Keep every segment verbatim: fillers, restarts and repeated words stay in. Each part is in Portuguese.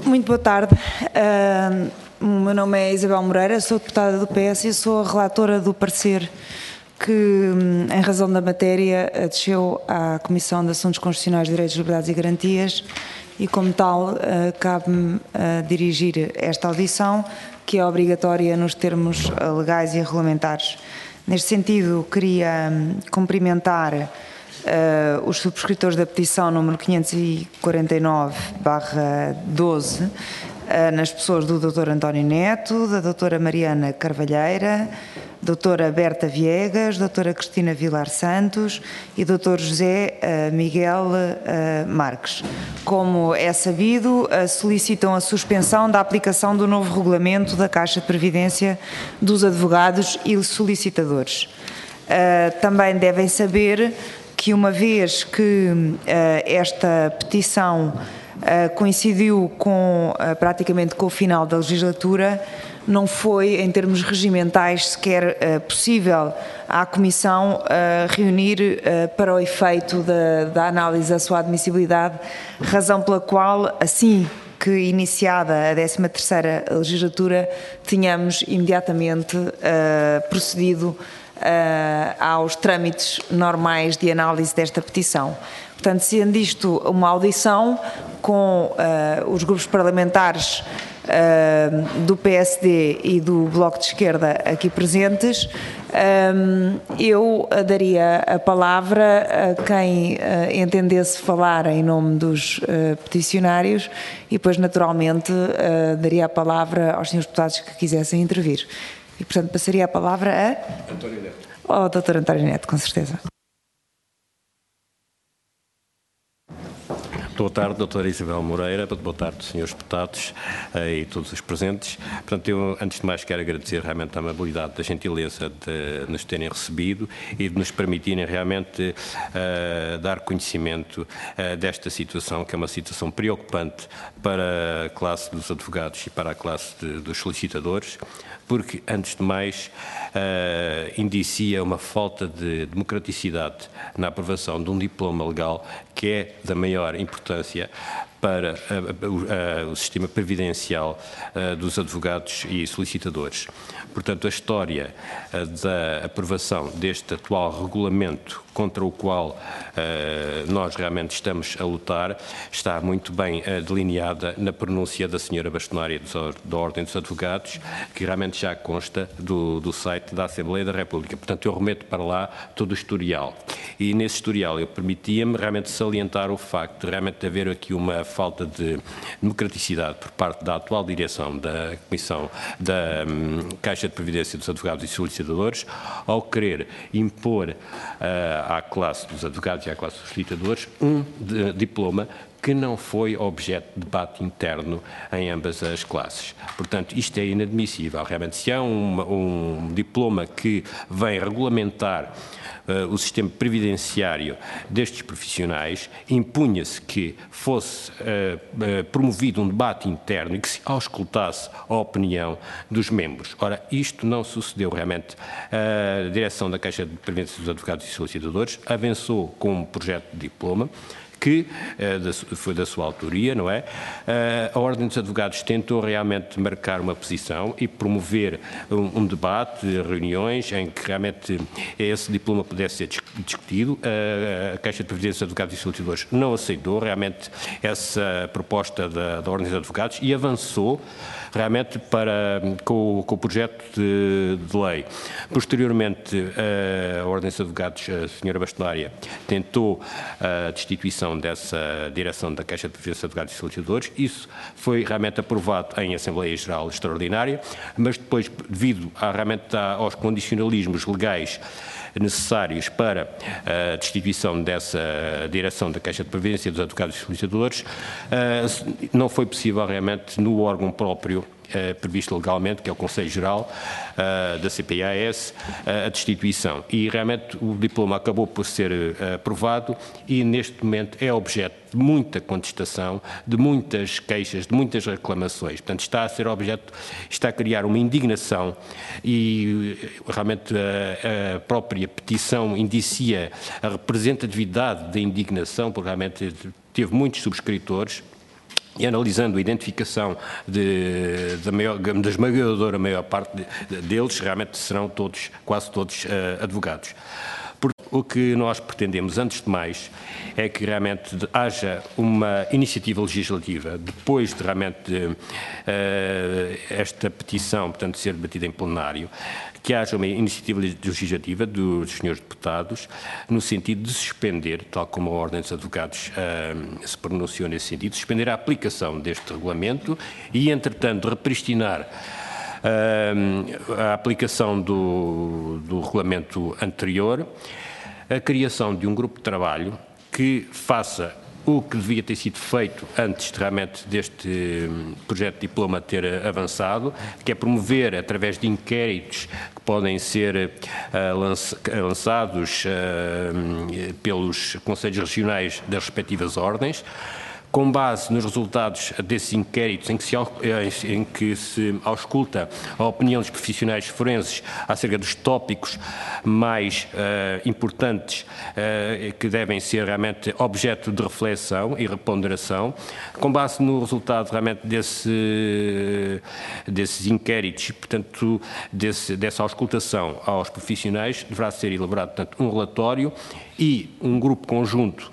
Muito boa tarde. Uh, o meu nome é Isabel Moreira, sou deputada do P S e sou a relatora do parecer que, em razão da matéria, desceu à Comissão de Assuntos Constitucionais, Direitos, Liberdades e Garantias e, como tal, uh, cabe-me uh, dirigir esta audição, que é obrigatória nos termos uh, legais e regulamentares. Neste sentido, queria um, cumprimentar Uh, os subscritores da petição número quinhentos e quarenta e nove barra doze, uh, nas pessoas do doutor António Neto, da doutora Mariana Carvalheira, doutora Berta Viegas, doutora Cristina Vilar Santos e doutor José uh, Miguel uh, Marques. Como é sabido, uh, solicitam a suspensão da aplicação do novo regulamento da Caixa de Previdência dos advogados e solicitadores. Uh, também devem saber que, uma vez que uh, esta petição uh, coincidiu com, uh, praticamente com o final da legislatura, não foi, em termos regimentais, sequer uh, possível à Comissão uh, reunir uh, para o efeito da, da análise da sua admissibilidade, razão pela qual, assim que iniciada a décima terceira legislatura, tínhamos imediatamente uh, procedido Uh, aos trâmites normais de análise desta petição. Portanto, sendo isto uma audição com uh, os grupos parlamentares uh, do P S D e do Bloco de Esquerda aqui presentes, um, eu daria a palavra a quem uh, entendesse falar em nome dos uh, peticionários e depois, naturalmente, uh, daria a palavra aos senhores deputados que quisessem intervir. E, portanto, passaria a palavra a... António Neto. Ao doutor António Neto, com certeza. Boa tarde, doutora Isabel Moreira, boa tarde, senhores deputados e todos os presentes. Portanto, eu, antes de mais, quero agradecer realmente a amabilidade, a gentileza de nos terem recebido e de nos permitirem realmente uh, dar conhecimento uh, desta situação, que é uma situação preocupante para a classe dos advogados e para a classe de, dos solicitadores, porque, antes de mais, uh, indicia uma falta de democraticidade na aprovação de um diploma legal que é da maior importância para uh, uh, uh, o sistema previdencial uh, dos advogados e solicitadores. Portanto, a história uh, da aprovação deste atual regulamento contra o qual uh, nós realmente estamos a lutar está muito bem uh, delineada na pronúncia da senhora bastonária da Ordem dos Advogados, que realmente já consta do, do site da Assembleia da República. Portanto, eu remeto para lá todo o historial. E nesse historial eu permitia-me realmente salientar o facto de realmente haver aqui uma falta de democraticidade por parte da atual direção da Comissão da um, Caixa de Previdência dos Advogados e Solicitadores, ao querer impor uh, à classe dos advogados e à classe dos solicitadores um de, diploma que não foi objeto de debate interno em ambas as classes. Portanto, isto é inadmissível. Realmente, se há um, um diploma que vem regulamentar uh, o sistema previdenciário destes profissionais, impunha-se que fosse uh, uh, promovido um debate interno e que se auscultasse a opinião dos membros. Ora, isto não sucedeu realmente. A direção da Caixa de Previdência dos Advogados e Solicitadores avançou com um projeto de diploma que uh, foi da sua autoria, não é? Uh, a Ordem dos Advogados tentou realmente marcar uma posição e promover um, um debate, reuniões em que realmente esse diploma pudesse ser discutido. Uh, a Caixa de Previdência dos Advogados e Solicitadores não aceitou realmente essa proposta da, da Ordem dos Advogados e avançou realmente para, com, com o projeto de, de lei. Posteriormente, a Ordem dos Advogados, a senhora bastonária, tentou a destituição dessa direção da Caixa de Previdência dos Advogados e Solicitadores. Isso foi realmente aprovado em Assembleia Geral Extraordinária, mas depois, devido a, realmente aos condicionalismos legais necessários para a destituição dessa direção da Caixa de Previdência dos Advogados e Solicitadores, não foi possível realmente no órgão próprio Uh, previsto legalmente, que é o Conselho Geral uh, da C P A S, uh, a destituição. E realmente o diploma acabou por ser uh, aprovado e neste momento é objeto de muita contestação, de muitas queixas, de muitas reclamações. Portanto, está a ser objeto, está a criar uma indignação e realmente a, a própria petição indicia a representatividade da indignação, porque realmente teve muitos subscritores. e analisando a identificação de, de maior, da esmagadora maior parte de, deles, realmente serão todos, quase todos, uh, advogados. Porque o que nós pretendemos, antes de mais, é que realmente haja uma iniciativa legislativa, depois de realmente uh, esta petição, portanto, ser debatida em plenário, que haja uma iniciativa legislativa dos senhores deputados no sentido de suspender, tal como a Ordem dos Advogados uh, se pronunciou nesse sentido, suspender a aplicação deste regulamento e, entretanto, repristinar uh, a aplicação do, do regulamento anterior, a criação de um grupo de trabalho que faça o que devia ter sido feito antes de, realmente deste projeto de diploma ter avançado, que é promover, através de inquéritos que podem ser uh, lança, lançados uh, pelos conselhos regionais das respectivas ordens, com base nos resultados desses inquéritos em que se, em que se ausculta a opinião dos profissionais forenses acerca dos tópicos mais uh, importantes uh, que devem ser realmente objeto de reflexão e reponderação, com base no resultado realmente desse, desses inquéritos, portanto, desse, dessa auscultação aos profissionais, deverá ser elaborado, portanto, um relatório e um grupo conjunto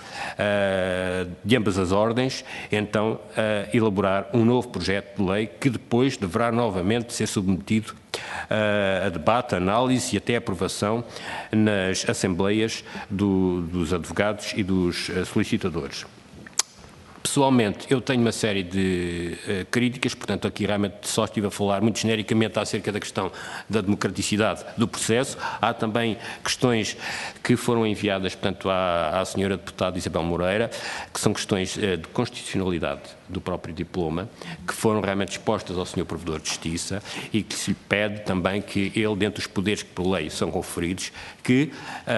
uh, de ambas as ordens, então, uh, elaborar um novo projeto de lei que depois deverá novamente ser submetido uh, a debate, análise e até aprovação nas assembleias do, dos advogados e dos uh, solicitadores. Pessoalmente, eu tenho uma série de uh, críticas, portanto, aqui realmente só estive a falar muito genericamente acerca da questão da democraticidade do processo. Há também questões que foram enviadas, portanto, à, à senhora deputada Isabel Moreira, que são questões uh, de constitucionalidade do próprio diploma, que foram realmente expostas ao senhor Provedor de Justiça e que se lhe pede também que ele, dentro dos poderes que por lei são conferidos, que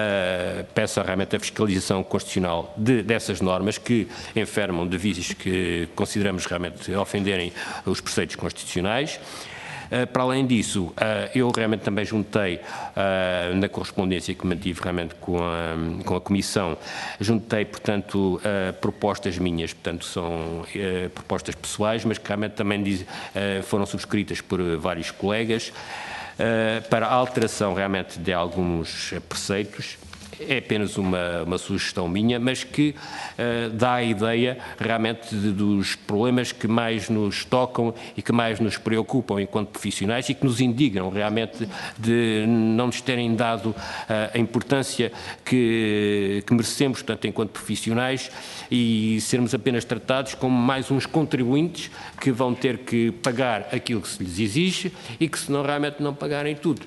uh, peça realmente a fiscalização constitucional de, dessas normas que enfermam de vícios que consideramos realmente ofenderem os preceitos constitucionais. Uh, para além disso, uh, eu realmente também juntei, uh, na correspondência que mantive realmente com a, com a Comissão, juntei, portanto, uh, propostas minhas, portanto, são uh, propostas pessoais, mas que realmente também diz, uh, foram subscritas por uh, vários colegas, uh, para a alteração realmente de alguns preceitos. É apenas uma, uma sugestão minha, mas que uh, dá a ideia realmente de, dos problemas que mais nos tocam e que mais nos preocupam enquanto profissionais e que nos indignam realmente de não nos terem dado uh, a importância que, que merecemos, portanto, enquanto profissionais, e sermos apenas tratados como mais uns contribuintes que vão ter que pagar aquilo que se lhes exige e que, se não realmente não pagarem tudo,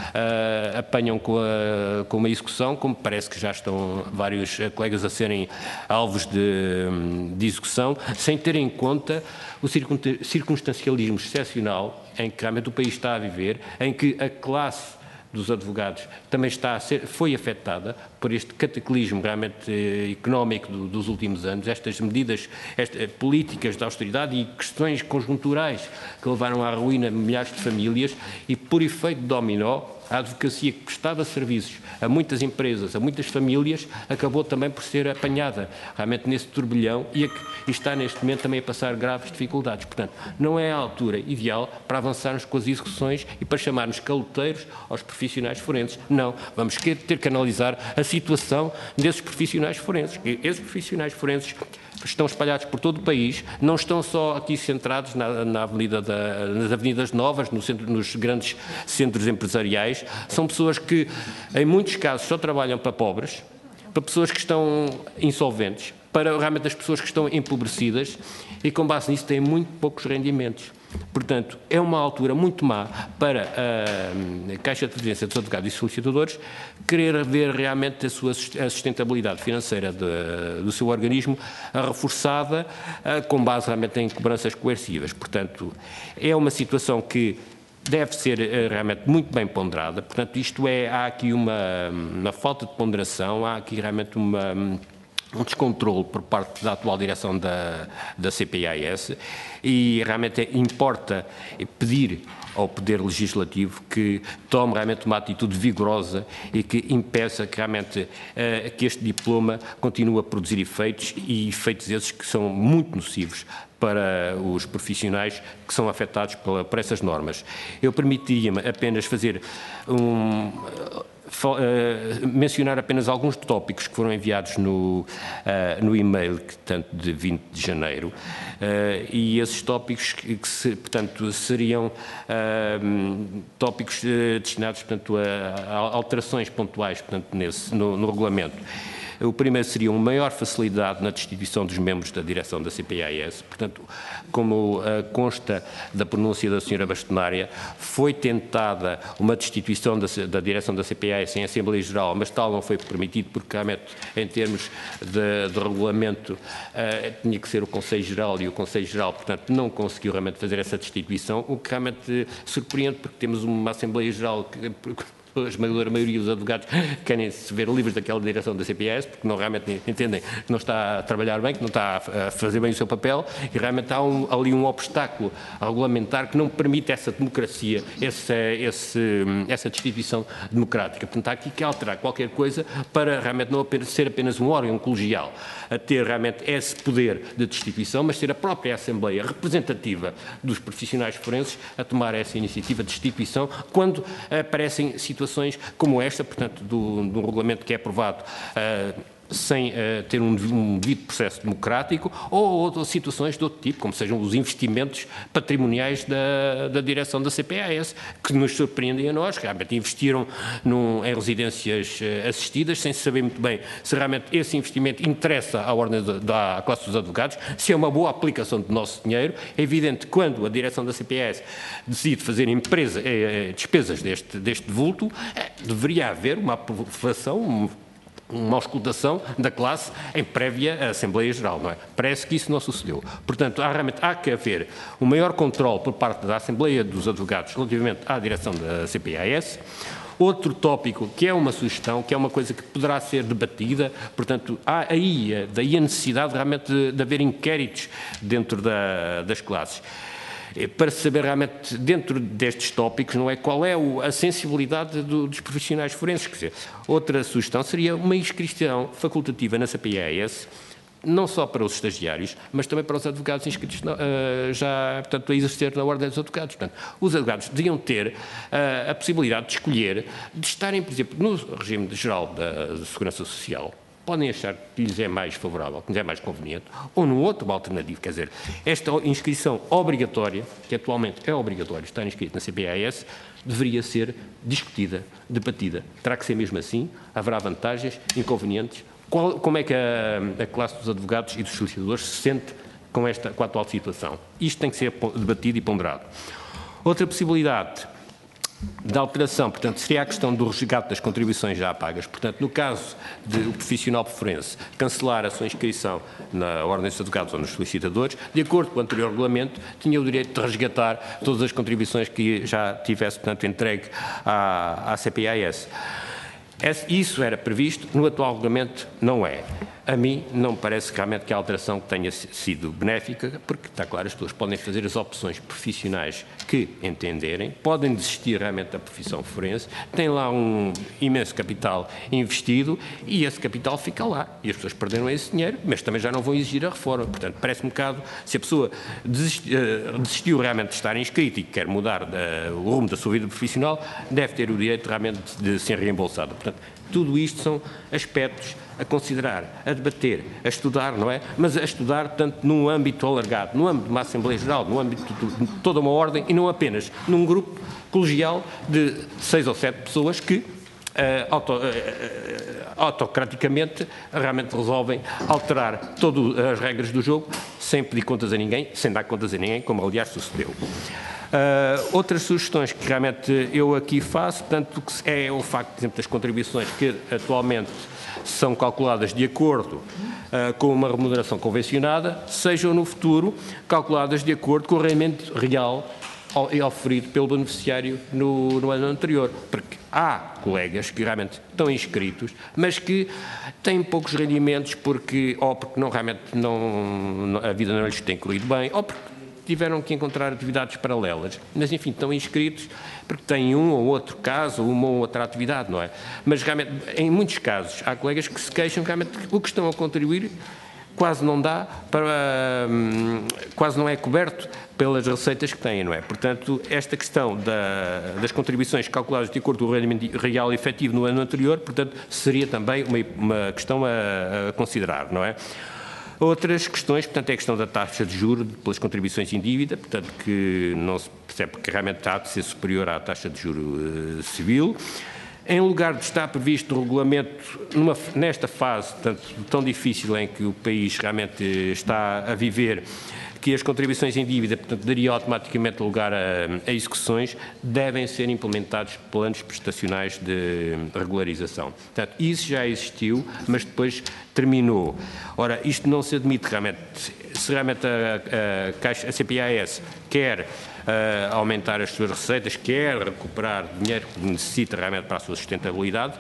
Uh, apanham com, a, com uma execução, como parece que já estão vários colegas a serem alvos de, de execução, sem ter em conta o circunstancialismo excepcional em que realmente o país está a viver, em que a classe dos advogados também está a ser, foi afetada por este cataclismo realmente eh, económico do, dos últimos anos, estas medidas estas, políticas de austeridade e questões conjunturais que levaram à ruína de milhares de famílias e, por efeito de dominó, a advocacia que prestava serviços a muitas empresas, a muitas famílias, acabou também por ser apanhada realmente nesse turbilhão e, e está neste momento também a passar graves dificuldades. Portanto, não é a altura ideal para avançarmos com as execuções e para chamarmos caloteiros aos profissionais forenses. Não, vamos ter que analisar a situação desses profissionais forenses. E esses profissionais forenses estão espalhados por todo o país, não estão só aqui centrados na, na avenida da, nas avenidas novas, no centro, nos grandes centros empresariais. São pessoas que, em muitos casos, só trabalham para pobres, para pessoas que estão insolventes, para realmente as pessoas que estão empobrecidas e, com base nisso, têm muito poucos rendimentos. Portanto, é uma altura muito má para a Caixa de Previdência dos Advogados e Solicitadores querer ver realmente a sua a sustentabilidade financeira de, do seu organismo reforçada com base realmente em cobranças coercivas. Portanto, é uma situação que deve ser realmente muito bem ponderada. Portanto, isto é, há aqui uma, uma falta de ponderação, há aqui realmente uma um descontrole por parte da atual direção da, da C P A S e realmente importa pedir ao Poder Legislativo que tome realmente uma atitude vigorosa e que impeça que realmente uh, que este diploma continue a produzir efeitos e efeitos esses que são muito nocivos para os profissionais que são afetados pela, por essas normas. Eu permitiria-me apenas fazer um... Uh, mencionar apenas alguns tópicos que foram enviados no, uh, no e-mail que, tanto de vinte de janeiro uh, e esses tópicos que, que se, portanto, seriam uh, tópicos uh, destinados, portanto, a, a alterações pontuais, portanto, nesse, no, no regulamento. O primeiro seria uma maior facilidade na destituição dos membros da direção da C P A S. Portanto, como uh, consta da pronúncia da senhora Bastonária, foi tentada uma destituição da, da direção da C P A S em Assembleia Geral, mas tal não foi permitido porque realmente, em termos de, de regulamento, uh, tinha que ser o Conselho Geral e o Conselho Geral, portanto, não conseguiu realmente fazer essa destituição, o que realmente surpreende porque temos uma Assembleia Geral que... A esmagadora maioria dos advogados querem se ver livres daquela direção da C P A S, porque não realmente entendem que não está a trabalhar bem, que não está a fazer bem o seu papel, e realmente há um, ali um obstáculo regulamentar que não permite essa democracia, essa, esse, essa destituição democrática. Portanto, há aqui que alterar qualquer coisa para realmente não ser apenas um órgão colegial a ter realmente esse poder de destituição, mas ser a própria Assembleia representativa dos profissionais forenses a tomar essa iniciativa de destituição quando aparecem situações situações como esta, portanto, do, do regulamento que é aprovado uh, sem uh, ter um, um devido processo democrático, ou outras situações de outro tipo, como sejam os investimentos patrimoniais da, da direção da C P A S, que nos surpreendem a nós, que realmente investiram num, em residências uh, assistidas, sem saber muito bem se realmente esse investimento interessa à ordem de, da à classe dos advogados, se é uma boa aplicação do nosso dinheiro. É evidente que quando a direção da C P A S decide fazer empresa, eh, despesas deste, deste vulto, eh, deveria haver uma aprovação, um, uma auscultação da classe em prévia Assembleia Geral, não é? Parece que isso não sucedeu. Portanto, há, realmente há que haver um maior controle por parte da Assembleia dos Advogados relativamente à direção da C P A S. Outro tópico, que é uma sugestão, que é uma coisa que poderá ser debatida, portanto, há aí, daí a necessidade realmente de, de haver inquéritos dentro da, das classes, para saber realmente, dentro destes tópicos, não é, qual é a sensibilidade do, dos profissionais forenses. Quer dizer, outra sugestão seria uma inscrição facultativa na C P A S, não só para os estagiários, mas também para os advogados inscritos uh, já, portanto, a exercer na ordem dos advogados. Portanto, os advogados deviam ter uh, a possibilidade de escolher, de estarem, por exemplo, no regime geral da Segurança Social, podem achar que lhes é mais favorável, que lhes é mais conveniente, ou no outro alternativo, quer dizer, esta inscrição obrigatória, que atualmente é obrigatória, estar inscrito na C P A S, deveria ser discutida, debatida. Terá que ser mesmo assim? Haverá vantagens, inconvenientes? Qual, como é que a, a classe dos advogados e dos solicitadores se sente com, esta, com a atual situação? Isto tem que ser debatido e ponderado. Outra possibilidade de alteração, portanto, seria a questão do resgate das contribuições já pagas. Portanto, no caso de o profissional forense cancelar a sua inscrição na Ordem dos Advogados ou nos solicitadores, de acordo com o anterior regulamento, tinha o direito de resgatar todas as contribuições que já tivesse, portanto, entregue à, à C P A S. Isso era previsto, no atual regulamento não é. A mim não me parece realmente que a alteração tenha sido benéfica, porque está claro, as pessoas podem fazer as opções profissionais que entenderem, podem desistir realmente da profissão forense, têm lá um imenso capital investido e esse capital fica lá. E as pessoas perderam esse dinheiro, mas também já não vão exigir a reforma. Portanto, parece-me um bocado, se a pessoa desistiu, desistiu realmente de estar inscrita e quer mudar da, o rumo da sua vida profissional, deve ter o direito realmente de ser reembolsada. Portanto, tudo isto são aspectos a considerar, a debater, a estudar, não é? Mas a estudar, tanto num âmbito alargado, no âmbito de uma Assembleia Geral, no âmbito de toda uma ordem e não apenas num grupo colegial de seis ou sete pessoas que uh, auto, uh, uh, autocraticamente realmente resolvem alterar todas as regras do jogo sem pedir contas a ninguém, sem dar contas a ninguém, como aliás sucedeu. Uh, outras sugestões que realmente eu aqui faço, portanto, é o facto, por exemplo, das contribuições que atualmente são calculadas de acordo uh, com uma remuneração convencionada, sejam no futuro calculadas de acordo com o rendimento real oferido pelo beneficiário no, no ano anterior, porque há colegas que realmente estão inscritos, mas que têm poucos rendimentos porque, ou porque não, realmente não, a vida não lhes tem corrido bem, ou porque tiveram que encontrar atividades paralelas, mas enfim, estão inscritos porque têm um ou outro caso, uma ou outra atividade, não é? Mas realmente, em muitos casos, há colegas que se queixam que realmente o que estão a contribuir quase não dá para, quase não é coberto pelas receitas que têm, não é? Portanto, esta questão da, das contribuições calculadas de acordo com o rendimento real efetivo no ano anterior, portanto, seria também uma, uma questão a, a considerar, não é? Outras questões, portanto, é a questão da taxa de juros pelas contribuições em dívida, portanto, que não se percebe que realmente há de ser superior à taxa de juro uh, civil. Em lugar de estar previsto no regulamento, numa, nesta fase tanto, tão difícil em que o país realmente está a viver, que as contribuições em dívida, portanto, daria automaticamente lugar a, a execuções, devem ser implementados planos prestacionais de regularização. Portanto, isso já existiu, mas depois terminou. Ora, isto não se admite realmente, se realmente a, a, Caixa, a C P A S quer uh, aumentar as suas receitas, quer recuperar dinheiro que necessita realmente para a sua sustentabilidade,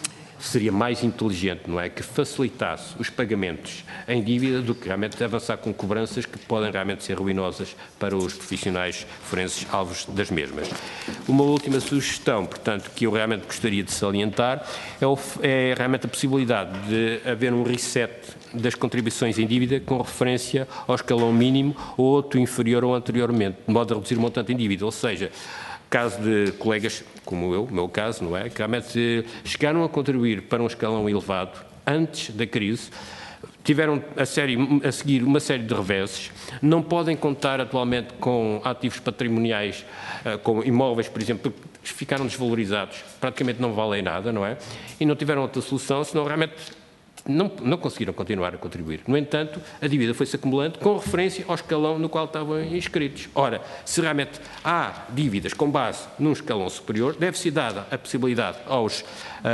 seria mais inteligente, não é, que facilitasse os pagamentos em dívida do que realmente avançar com cobranças que podem realmente ser ruinosas para os profissionais forenses alvos das mesmas. Uma última sugestão, portanto, que eu realmente gostaria de salientar é, o, é realmente a possibilidade de haver um reset das contribuições em dívida com referência ao escalão mínimo ou outro inferior ao anteriormente, de modo a reduzir o montante em dívida, ou seja, caso de colegas como eu, no meu caso, não é, que realmente chegaram a contribuir para um escalão elevado antes da crise, tiveram a, série, a seguir uma série de reveses, não podem contar atualmente com ativos patrimoniais, com imóveis, por exemplo, que ficaram desvalorizados, praticamente não valem nada, não é? E não tiveram outra solução, senão realmente Não, não conseguiram continuar a contribuir. No entanto, a dívida foi-se acumulando com referência ao escalão no qual estavam inscritos. Ora, se realmente há dívidas com base num escalão superior, deve-se dada a possibilidade aos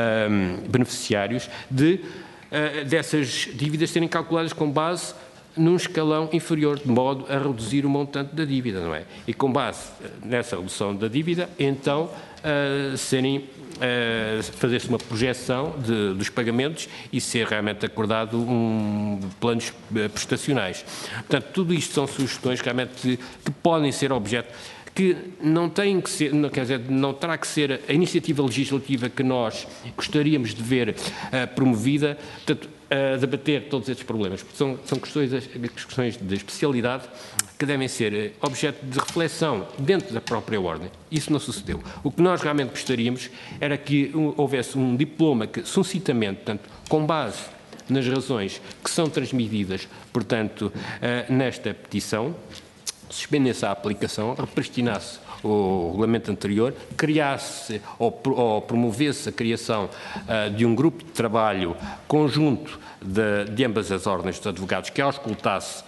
um, beneficiários de uh, dessas dívidas serem calculadas com base num escalão inferior, de modo a reduzir o montante da dívida, não é? E com base nessa redução da dívida, então, uh, serem Uh, fazer-se uma projeção de, dos pagamentos e ser realmente acordado um, planos uh, prestacionais. Portanto, tudo isto são sugestões realmente que podem ser objeto, que não têm que ser, não, quer dizer, não terá que ser a iniciativa legislativa que nós gostaríamos de ver uh, promovida, portanto, a debater todos estes problemas, porque são, são questões, questões de especialidade que devem ser objeto de reflexão dentro da própria ordem. Isso não sucedeu. O que nós realmente gostaríamos era que houvesse um diploma que, sucintamente, portanto, com base nas razões que são transmitidas, portanto, nesta petição, suspendesse a aplicação, repristinasse o regulamento anterior, criasse ou, ou promovesse a criação uh, de um grupo de trabalho conjunto de, de ambas as ordens dos advogados que auscultasse uh,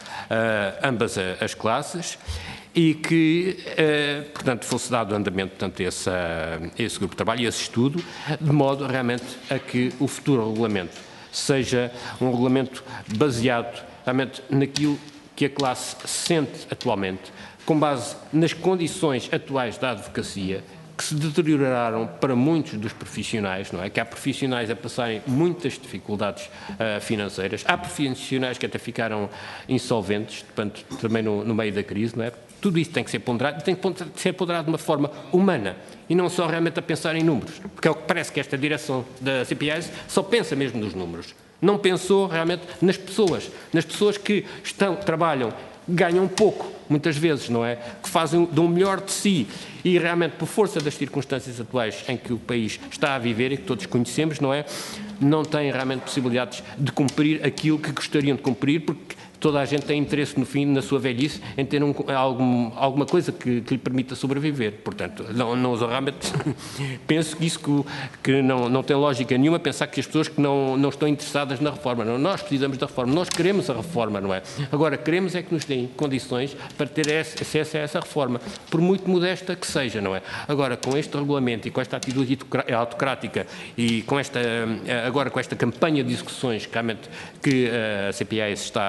ambas a, as classes e que, uh, portanto, fosse dado andamento, portanto, esse, uh, esse grupo de trabalho e esse estudo, de modo realmente a que o futuro regulamento seja um regulamento baseado realmente naquilo que a classe sente atualmente, com base nas condições atuais da advocacia, que se deterioraram para muitos dos profissionais, não é? Que há profissionais a passarem muitas dificuldades uh, financeiras, há profissionais que até ficaram insolventes, portanto, também no, no meio da crise, não é? Tudo isso tem que ser ponderado e tem que ser ponderado de uma forma humana e não só realmente a pensar em números, porque é o que parece que esta direção da C P A S só pensa mesmo nos números. Não pensou realmente nas pessoas, nas pessoas que estão, trabalham, ganham pouco, muitas vezes, não é? Que fazem, dão o melhor de si e realmente, por força das circunstâncias atuais em que o país está a viver e que todos conhecemos, não é? Não têm realmente possibilidades de cumprir aquilo que gostariam de cumprir, porque toda a gente tem interesse, no fim, na sua velhice, em ter um, algum, alguma coisa que, que lhe permita sobreviver. Portanto, não, não realmente penso que isso que, que não, não tem lógica nenhuma, pensar que as pessoas que não, não estão interessadas na reforma. Não, nós precisamos da reforma, nós queremos a reforma, não é? Agora, queremos é que nos deem condições para ter acesso a essa reforma, por muito modesta que seja, não é? Agora, com este regulamento e com esta atitude autocrática e com esta, agora com esta campanha de execuções que, realmente, que a C P A S está,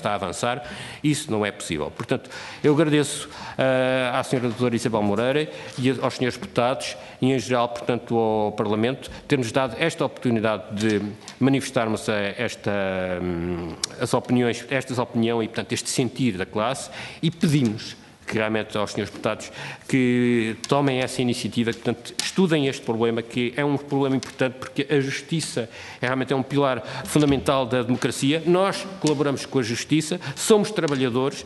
está a avançar, isso não é possível. Portanto, eu agradeço uh, à senhora doutora Isabel Moreira e aos senhores deputados e, em geral, portanto, ao Parlamento, ter-nos dado esta oportunidade de manifestarmos a esta, um, as opiniões, estas opiniões e, portanto, este sentir da classe, e pedimos que realmente aos senhores deputados que tomem essa iniciativa, que, portanto, estudem este problema, que é um problema importante, porque a justiça é realmente é um pilar fundamental da democracia. Nós colaboramos com a justiça, somos trabalhadores,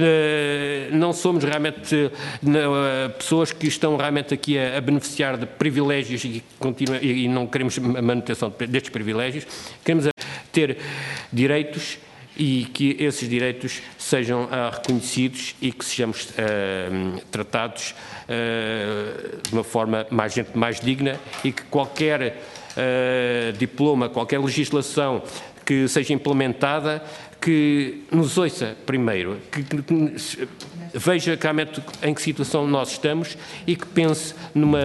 não somos realmente pessoas que estão realmente aqui a beneficiar de privilégios e, continuam, e não queremos a manutenção destes privilégios, queremos ter direitos e que esses direitos sejam uh, reconhecidos e que sejamos uh, tratados uh, de uma forma mais, mais digna, e que qualquer uh, diploma, qualquer legislação que seja implementada, que nos ouça primeiro, que, que, que veja realmente em que situação nós estamos e que pense numa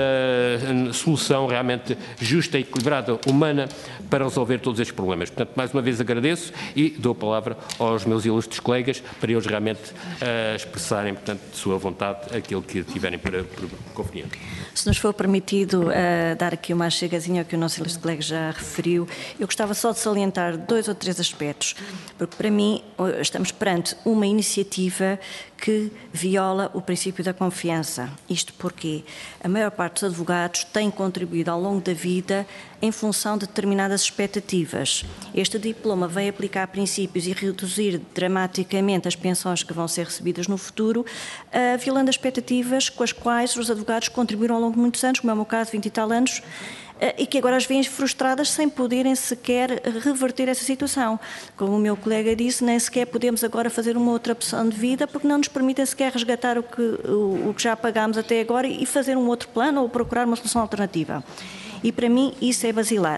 solução realmente justa, equilibrada, humana, para resolver todos estes problemas. Portanto, mais uma vez agradeço e dou a palavra aos meus ilustres colegas para eles realmente uh, expressarem, portanto, de sua vontade aquilo que tiverem para, para conveniente. Se nos for permitido uh, dar aqui uma chegazinha ao que o nosso ilustre colega já referiu, eu gostava só de salientar dois ou três aspectos, porque para mim estamos perante uma iniciativa que viola o princípio da confiança. Isto porque a maior parte dos advogados tem contribuído ao longo da vida em função de determinadas expectativas. Este diploma vem aplicar princípios e reduzir dramaticamente as pensões que vão ser recebidas no futuro, uh, violando as expectativas com as quais os advogados contribuíram ao longo de muitos anos, como é o meu caso, vinte e tal anos, e que agora as veem frustradas sem poderem sequer reverter essa situação. Como o meu colega disse, nem sequer podemos agora fazer uma outra opção de vida, porque não nos permitem sequer resgatar o que, o, o que já pagámos até agora e fazer um outro plano ou procurar uma solução alternativa. E para mim isso é basilar.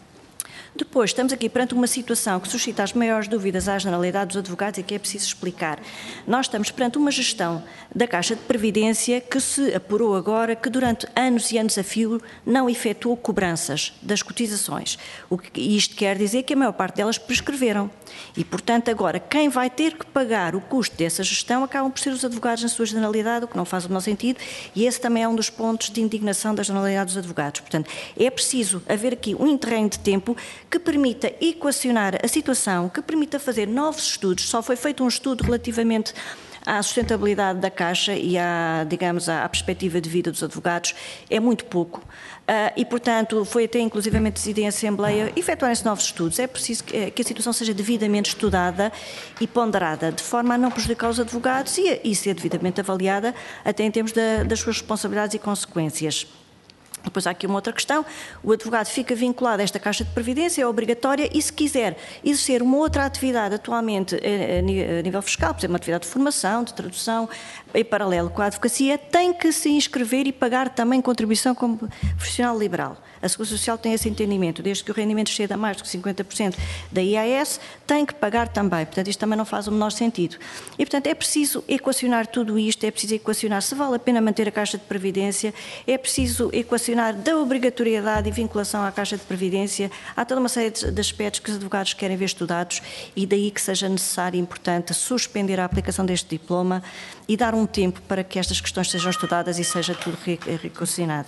Depois, estamos aqui perante uma situação que suscita as maiores dúvidas à generalidade dos advogados e que é preciso explicar. Nós estamos perante uma gestão da Caixa de Previdência que se apurou agora que durante anos e anos a fio não efetuou cobranças das cotizações. O que isto quer dizer que a maior parte delas prescreveram. E, portanto, agora, quem vai ter que pagar o custo dessa gestão acabam por ser os advogados na sua generalidade, o que não faz o menor sentido, e esse também é um dos pontos de indignação da generalidade dos advogados. Portanto, é preciso haver aqui um interregno de tempo que permita equacionar a situação, que permita fazer novos estudos. Só foi feito um estudo relativamente à sustentabilidade da Caixa e à, digamos, à perspectiva de vida dos advogados, é muito pouco. Uh, e, portanto, foi até inclusivamente decidido em Assembleia efetuarem-se novos estudos. É preciso que, que a situação seja devidamente estudada e ponderada, de forma a não prejudicar os advogados e, e ser devidamente avaliada até em termos da, das suas responsabilidades e consequências. Depois há aqui uma outra questão, o advogado fica vinculado a esta Caixa de Previdência, é obrigatória, e se quiser exercer uma outra atividade atualmente a nível fiscal, por exemplo, uma atividade de formação, de tradução, em paralelo com a advocacia, tem que se inscrever e pagar também contribuição como profissional liberal. A Segurança Social tem esse entendimento, desde que o rendimento exceda mais do que cinquenta por cento da I A S, tem que pagar também, portanto isto também não faz o menor sentido. E portanto é preciso equacionar tudo isto, é preciso equacionar se vale a pena manter a Caixa de Previdência, é preciso equacionar da obrigatoriedade e vinculação à Caixa de Previdência, há toda uma série de aspectos que os advogados querem ver estudados e daí que seja necessário e importante suspender a aplicação deste diploma e dar um tempo para que estas questões sejam estudadas e seja tudo equacionado.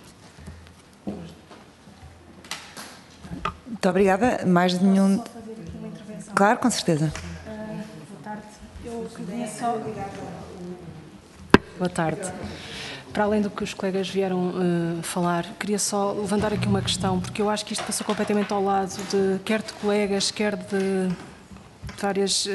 Muito obrigada. Mais de nenhum... Claro, com certeza. Uh, boa tarde. Eu queria só... Boa tarde. Para além do que os colegas vieram uh, falar, queria só levantar aqui uma questão, porque eu acho que isto passou completamente ao lado de quer de colegas, quer de várias uh,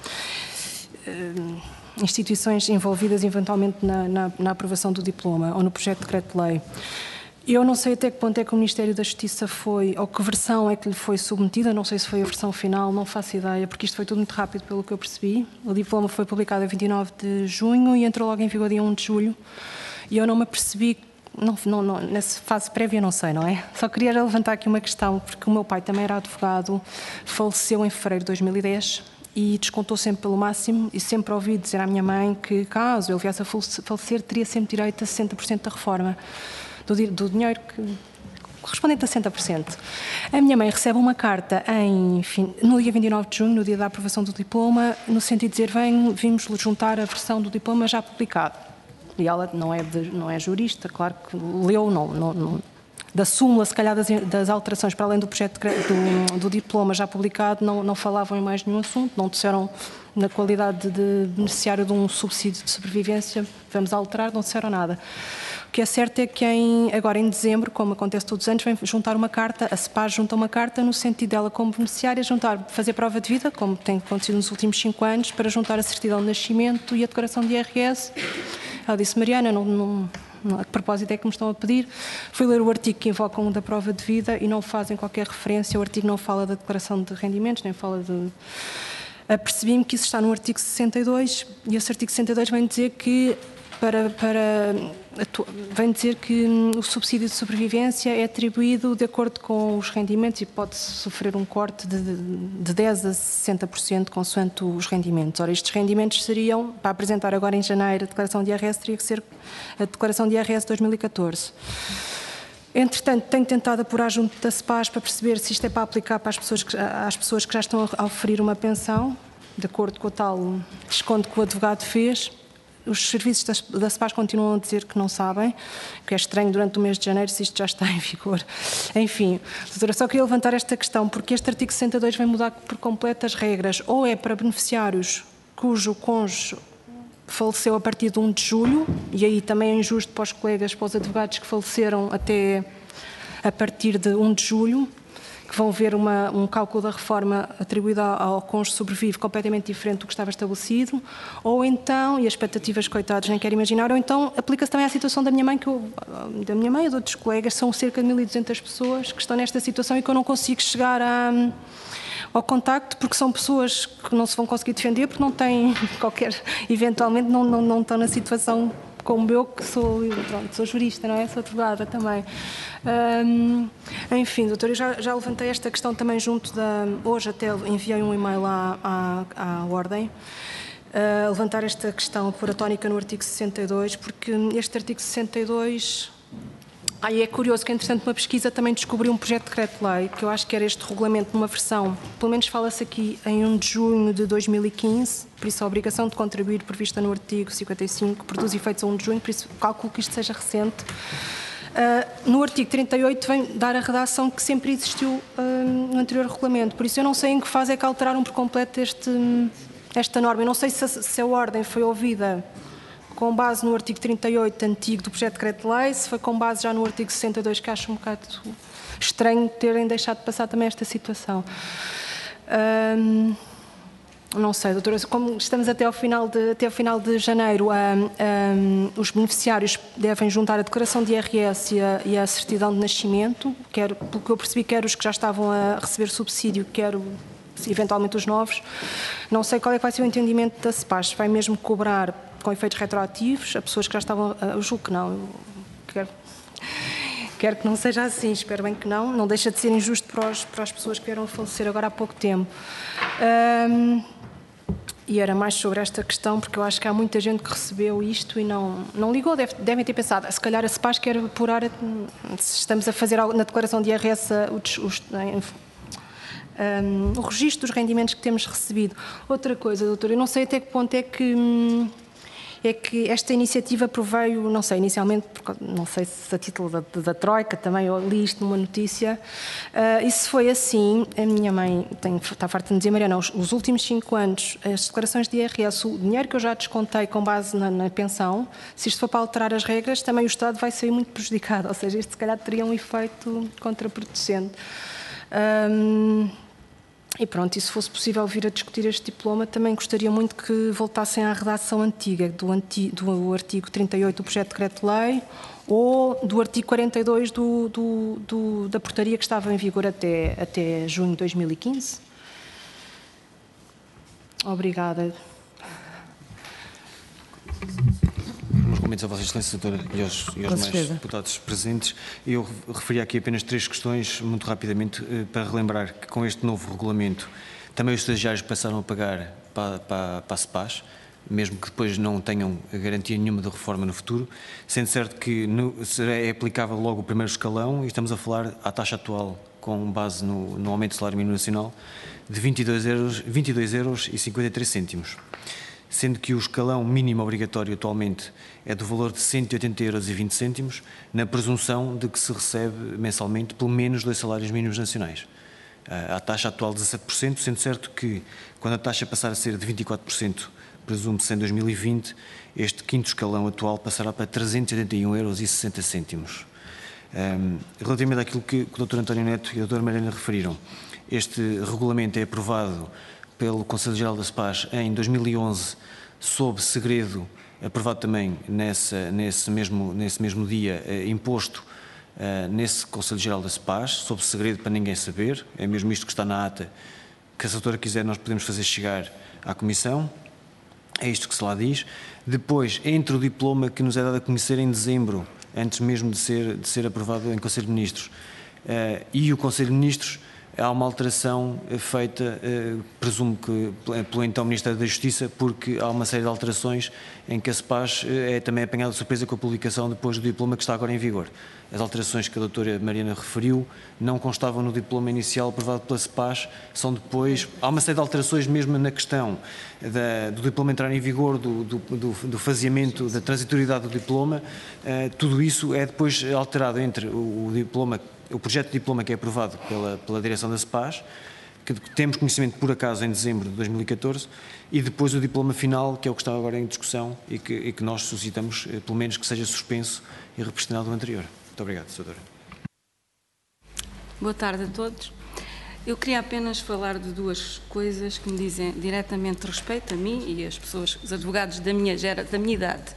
uh, instituições envolvidas eventualmente na, na, na aprovação do diploma ou no projeto de decreto-lei. Eu não sei até que ponto é que o Ministério da Justiça foi, ou que versão é que lhe foi submetida, não sei se foi a versão final, não faço ideia, porque isto foi tudo muito rápido pelo que eu percebi. O diploma foi publicado a vinte e nove de junho e entrou logo em vigor dia um de julho. E eu não me apercebi, não, não, não, nessa fase prévia não sei, não é? Só queria levantar aqui uma questão, porque o meu pai também era advogado, faleceu em fevereiro de dois mil e dez e descontou sempre pelo máximo e sempre ouvi dizer à minha mãe que caso ele viesse a falecer teria sempre direito a sessenta por cento da reforma. Do, do dinheiro que, correspondente a sessenta por cento. A minha mãe recebe uma carta em, no dia vinte e nove de junho, no dia da aprovação do diploma, no sentido de dizer, vem, vimos juntar a versão do diploma já publicado. E ela não é, de, não é jurista, claro que leu, não, não, não, da súmula, se calhar, das, das alterações, para além do projeto do, do diploma já publicado, não, não falavam em mais nenhum assunto, não disseram, na qualidade de beneficiário de um subsídio de sobrevivência, vamos alterar, não disseram nada. O que é certo é que em, agora em dezembro, como acontece todos os anos, vem juntar uma carta, a SEPAS junta uma carta no sentido dela como beneficiária juntar, fazer prova de vida, como tem acontecido nos últimos cinco anos, para juntar a certidão de nascimento e a declaração de I R S. Ela disse, Mariana, não, não, não, a que propósito é que me estão a pedir? Fui ler o artigo que invocam da prova de vida e não fazem qualquer referência, o artigo não fala da declaração de rendimentos, nem fala de... Percebi-me que isso está no artigo sessenta e dois e esse artigo sessenta e dois vem dizer que Para, para, vem dizer que o subsídio de sobrevivência é atribuído de acordo com os rendimentos e pode sofrer um corte de, de dez a sessenta por cento consoante os rendimentos. Ora, estes rendimentos seriam, para apresentar agora em janeiro a declaração de I R S, teria que ser a declaração de I R S de dois mil e catorze. Entretanto, tenho tentado apurar junto da SEPAS para perceber se isto é para aplicar para as pessoas que, às pessoas que já estão a oferir uma pensão, de acordo com o tal desconto que o advogado fez. Os serviços da SEPAS continuam a dizer que não sabem, que é estranho durante o mês de janeiro se isto já está em vigor. Enfim, doutora, só queria levantar esta questão, porque este artigo sessenta e dois vem mudar por completo as regras, ou é para beneficiários cujo cônjuge faleceu a partir de um de julho, e aí também é injusto para os colegas, para os advogados que faleceram até a partir de um de julho, que vão ver uma, um cálculo da reforma atribuído ao, ao cônjuge sobrevive completamente diferente do que estava estabelecido, ou então, e as expectativas, coitados, nem quero imaginar, ou então aplica-se também à situação da minha mãe, que eu, da minha mãe e de outros colegas, são cerca de mil e duzentas pessoas que estão nesta situação e que eu não consigo chegar a, ao contacto, porque são pessoas que não se vão conseguir defender, porque não têm qualquer, eventualmente não, não, não estão na situação como eu, que sou, pronto, sou jurista, não é? Sou advogada também. Hum, enfim, doutor, eu já, já levantei esta questão também junto da... Hoje até enviei um e-mail à, à, à Ordem, a levantar esta questão por a tónica no artigo sessenta e dois, porque este artigo sessenta e dois... Aí é curioso que, entretanto, uma pesquisa também descobriu um projeto de decreto-lei, que eu acho que era este regulamento numa versão, pelo menos fala-se aqui em um de junho de dois mil e quinze, por isso a obrigação de contribuir prevista no artigo cinquenta e cinco produz efeitos a um de junho, por isso calculo que isto seja recente. Uh, no artigo trinta e oito vem dar a redação que sempre existiu uh, no anterior regulamento, por isso eu não sei em que fase é que alteraram por completo este, esta norma. Eu não sei se a, se a ordem foi ouvida com base no artigo trinta e oito antigo do projeto de decreto-lei, se foi com base já no artigo sessenta e dois, que acho um bocado estranho terem deixado de passar também esta situação. Um, não sei, doutora, como estamos até ao final de, até ao final de janeiro, um, um, os beneficiários devem juntar a declaração de I R S e a, e a certidão de nascimento, quer, pelo que eu percebi, quer os que já estavam a receber subsídio, quer eventualmente os novos. Não sei qual é que vai ser o entendimento da SEPAS, vai mesmo cobrar com efeitos retroativos a pessoas que já estavam, eu julgo que não, eu quero, quero que não seja assim, espero bem que não, não deixa de ser injusto para, os, para as pessoas que vieram a falecer agora há pouco tempo. Um, e era mais sobre esta questão, porque eu acho que há muita gente que recebeu isto e não, não ligou, deve, devem ter pensado, se calhar a SEPAS quer apurar, se estamos a fazer na declaração de I R S os, os, um, o registro dos rendimentos que temos recebido. Outra coisa, doutora, eu não sei até que ponto é que... Hum, é que esta iniciativa proveio, não sei, inicialmente, não sei se a título da, da Troika, também eu li isto numa notícia, uh, e se foi assim, a minha mãe tem, está farta de me dizer, Mariana, os, os últimos cinco anos, as declarações de I R S, o dinheiro que eu já descontei com base na, na pensão, se isto for para alterar as regras, também o Estado vai sair muito prejudicado, ou seja, isto se calhar teria um efeito contraproducente. Um, E pronto, e se fosse possível vir a discutir este diploma, também gostaria muito que voltassem à redação antiga, do, anti, do artigo trinta e oito do projeto de decreto-lei ou do artigo quarenta e dois do, do, do, da portaria que estava em vigor até, até junho de dois mil e quinze. Obrigada. Meus comentários a Vossa Excelência, doutora, e aos, e aos mais deputados presentes. Eu referi aqui apenas três questões, muito rapidamente, para relembrar que com este novo regulamento também os estagiários passaram a pagar para, para, para a SEPAS, mesmo que depois não tenham garantia nenhuma de reforma no futuro, sendo certo que no, é aplicável logo o primeiro escalão e estamos a falar à taxa atual, com base no, no aumento do salário mínimo nacional, de vinte e dois euros e cinquenta e três cêntimos. Sendo que o escalão mínimo obrigatório atualmente é do valor de cento e oitenta euros e vinte cêntimos, na presunção de que se recebe mensalmente pelo menos dois salários mínimos nacionais. A taxa atual de dezassete por cento, sendo certo que, quando a taxa passar a ser de vinte e quatro por cento, presume-se em dois mil e vinte, este quinto escalão atual passará para trezentos e oitenta e um euros e sessenta cêntimos. Um, relativamente àquilo que, que o doutor António Neto e a doutora Mariana referiram, este regulamento é aprovado pelo Conselho Geral da SPAS em dois mil e onze, sob segredo, aprovado também nessa, nesse, mesmo, nesse mesmo dia, eh, imposto eh, nesse Conselho Geral da SPAS, sob segredo para ninguém saber, é mesmo isto que está na ata, que se a doutora quiser nós podemos fazer chegar à Comissão, é isto que se lá diz. Depois, entre o diploma que nos é dado a conhecer em dezembro, antes mesmo de ser, de ser aprovado em Conselho de Ministros, uh, e o Conselho de Ministros, há uma alteração feita, uh, presumo que pelo então Ministério da Justiça, porque há uma série de alterações em que a SPAS é também apanhada de surpresa com a publicação depois do diploma que está agora em vigor. As alterações que a doutora Mariana referiu não constavam no diploma inicial aprovado pela SPAS, são depois, há uma série de alterações mesmo na questão da, do diploma entrar em vigor, do, do, do, do faseamento, da transitoriedade do diploma, uh, tudo isso é depois alterado entre o, o diploma, o projeto de diploma que é aprovado pela, pela direção da SPAS, que temos conhecimento por acaso em dezembro de dois mil e catorze, e depois o diploma final, que é o que está agora em discussão e que, e que nós solicitamos, pelo menos, que seja suspenso e repressionado do anterior. Muito obrigado, senhora. Boa tarde a todos. Eu queria apenas falar de duas coisas que me dizem diretamente respeito a mim e as pessoas, os advogados da minha, gera, da minha idade,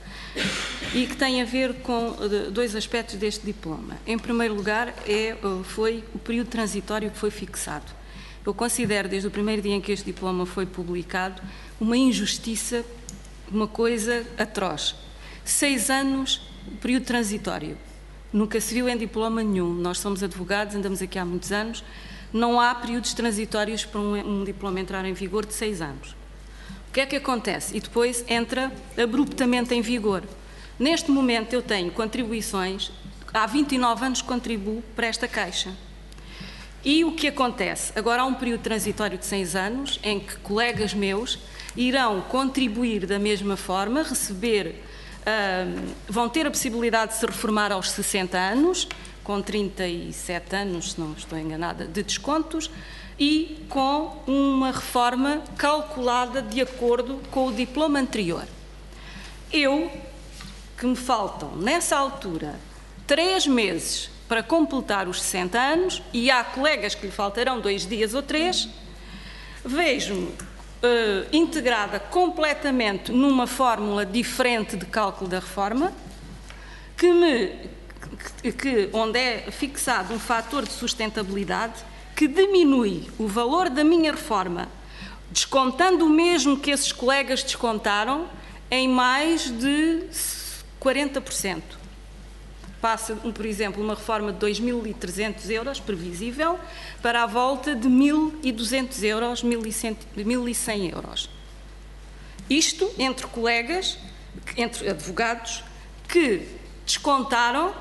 e que têm a ver com dois aspectos deste diploma. Em primeiro lugar, é, foi o período transitório que foi fixado. Eu considero, desde o primeiro dia em que este diploma foi publicado, uma injustiça, uma coisa atroz. Seis anos, período transitório. Nunca se viu em diploma nenhum. Nós somos advogados, andamos aqui há muitos anos. Não há períodos transitórios para um, um diploma entrar em vigor de seis anos. O que é que acontece? E depois entra abruptamente em vigor. Neste momento eu tenho contribuições, há vinte e nove anos contribuo para esta Caixa. E o que acontece? Agora há um período transitório de seis anos em que colegas meus irão contribuir da mesma forma, receber... Uh, vão ter a possibilidade de se reformar aos sessenta anos, com trinta e sete anos, se não estou enganada, de descontos, e com uma reforma calculada de acordo com o diploma anterior. Eu, que me faltam, nessa altura, três meses para completar os sessenta anos, e há colegas que lhe faltarão dois dias ou três, vejo-me Uh, integrada completamente numa fórmula diferente de cálculo da reforma, que me, que, que, onde é fixado um fator de sustentabilidade que diminui o valor da minha reforma, descontando o mesmo que esses colegas descontaram, em mais de quarenta por cento. Passa, por exemplo, uma reforma de dois mil e trezentos euros, previsível, para a volta de mil e duzentos euros, mil e cem euros. Isto entre colegas, entre advogados, que descontaram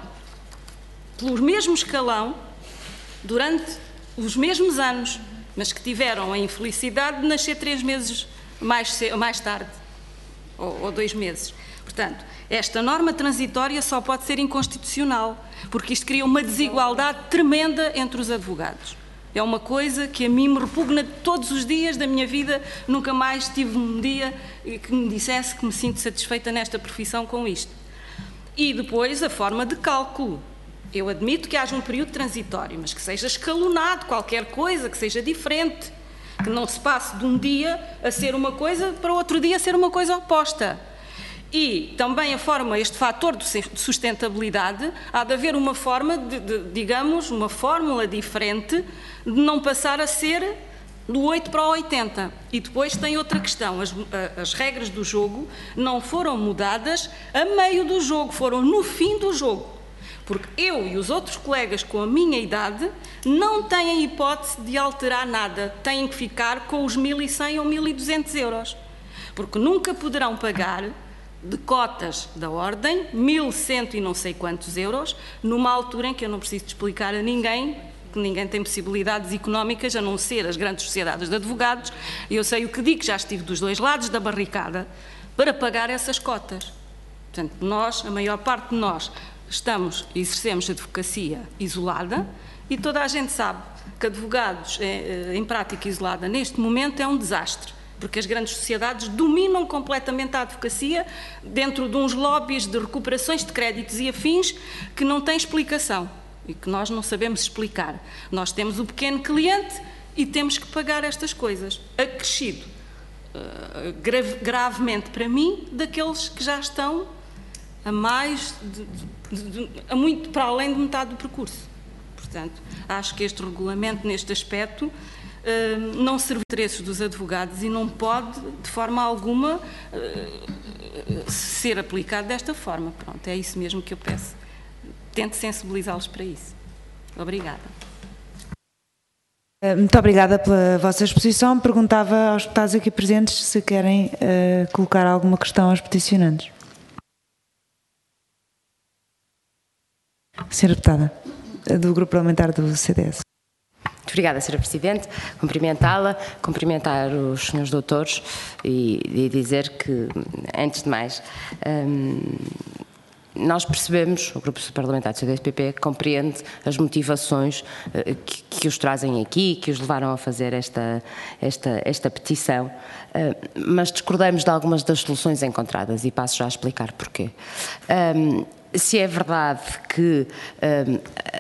pelo mesmo escalão durante os mesmos anos, mas que tiveram a infelicidade de nascer três meses mais, mais tarde, ou, ou dois meses. Portanto, esta norma transitória só pode ser inconstitucional, porque isto cria uma desigualdade tremenda entre os advogados. É uma coisa que a mim me repugna todos os dias da minha vida, nunca mais tive um dia que me dissesse que me sinto satisfeita nesta profissão com isto. E depois a forma de cálculo. Eu admito que haja um período transitório, mas que seja escalonado, qualquer coisa, que seja diferente, que não se passe de um dia a ser uma coisa para outro dia a ser uma coisa oposta. E também a forma, este fator de sustentabilidade, há de haver uma forma, de, de, digamos, uma fórmula diferente de não passar a ser do oito para o oitenta. E depois tem outra questão, as, as regras do jogo não foram mudadas a meio do jogo, foram no fim do jogo. Porque eu e os outros colegas com a minha idade não têm hipótese de alterar nada, têm que ficar com os mil e cem ou mil e duzentos euros. porque nunca poderão pagar de cotas da ordem, mil cento e não sei quantos euros, numa altura em que eu não preciso de explicar a ninguém, que ninguém tem possibilidades económicas, a não ser as grandes sociedades de advogados, e eu sei o que digo, já estive dos dois lados da barricada, para pagar essas cotas. Portanto, nós, a maior parte de nós, estamos, exercemos advocacia isolada, e toda a gente sabe que advogados em prática isolada neste momento é um desastre, porque as grandes sociedades dominam completamente a advocacia dentro de uns lobbies de recuperações de créditos e afins que não têm explicação e que nós não sabemos explicar. Nós temos o pequeno cliente e temos que pagar estas coisas, acrescido uh, grave, gravemente para mim daqueles que já estão a mais, de, de, de, a muito para além de metade do percurso. Portanto, acho que este regulamento, neste aspecto, Uh, não serve os interesses dos advogados e não pode, de forma alguma, uh, ser aplicado desta forma. Pronto, é isso mesmo que eu peço. Tente sensibilizá-los para isso. Obrigada. Muito obrigada pela vossa exposição. Perguntava aos deputados aqui presentes se querem uh, colocar alguma questão aos peticionantes. Senhora Deputada, do Grupo Parlamentar do C D S. Muito obrigada, senhora Presidente. Cumprimentá-la, cumprimentar os senhores doutores e, e dizer que, antes de mais, hum, nós percebemos, o Grupo Parlamentar do C D S P P compreende as motivações uh, que, que os trazem aqui, que os levaram a fazer esta, esta, esta petição, uh, mas discordamos de algumas das soluções encontradas e passo já a explicar porquê. Um, se é verdade que um,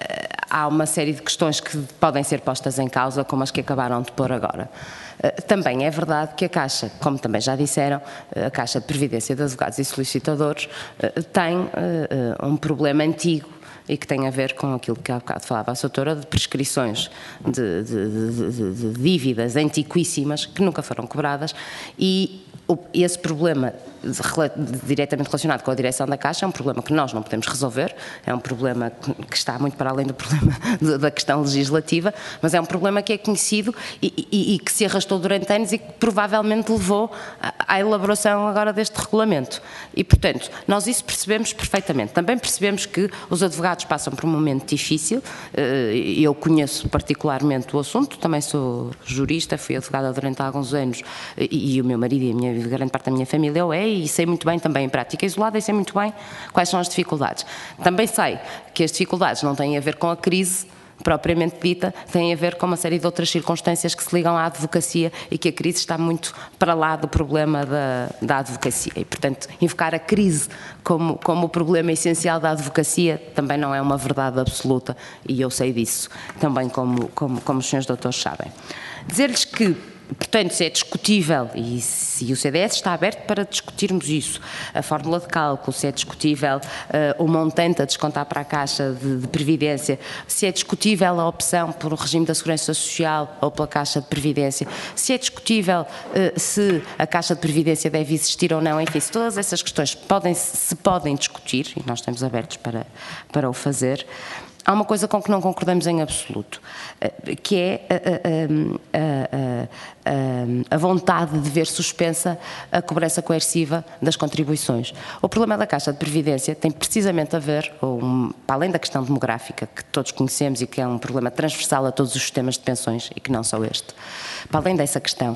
há uma série de questões que podem ser postas em causa, como as que acabaram de pôr agora. Também é verdade que a Caixa, como também já disseram, a Caixa de Previdência de Advogados e Solicitadores tem um problema antigo e que tem a ver com aquilo que há bocado falava a doutora, de prescrições de, de, de, de, de dívidas antiquíssimas que nunca foram cobradas e esse problema diretamente relacionado com a direção da Caixa é um problema que nós não podemos resolver, é um problema que está muito para além do problema da questão legislativa, mas é um problema que é conhecido e, e, e que se arrastou durante anos e que provavelmente levou à elaboração agora deste regulamento. E, portanto, nós isso percebemos perfeitamente. Também percebemos que os advogados passam por um momento difícil, eu conheço particularmente o assunto, também sou jurista, fui advogada durante alguns anos e, e o meu marido e a minha, grande parte da minha família o é, e sei muito bem também em prática isolada e sei muito bem quais são as dificuldades. Também sei que as dificuldades não têm a ver com a crise propriamente dita, têm a ver com uma série de outras circunstâncias que se ligam à advocacia e que a crise está muito para lá do problema da, da advocacia e, portanto, invocar a crise como, como o problema essencial da advocacia também não é uma verdade absoluta e eu sei disso, também como, como, como os senhores doutores sabem. Dizer-lhes que, portanto, se é discutível, e se o C D S está aberto para discutirmos isso, a fórmula de cálculo, se é discutível uh, o montante a descontar para a Caixa de, de Previdência, se é discutível a opção por o regime da Segurança Social ou pela Caixa de Previdência, se é discutível uh, se a Caixa de Previdência deve existir ou não, enfim, se todas essas questões podem, se podem discutir, e nós estamos abertos para, para o fazer. Há uma coisa com que não concordamos em absoluto, que é a, a, a, a vontade de ver suspensa a cobrança coerciva das contribuições. O problema da Caixa de Previdência tem precisamente a ver, ou, para além da questão demográfica, que todos conhecemos e que é um problema transversal a todos os sistemas de pensões, e que não só este, para além dessa questão,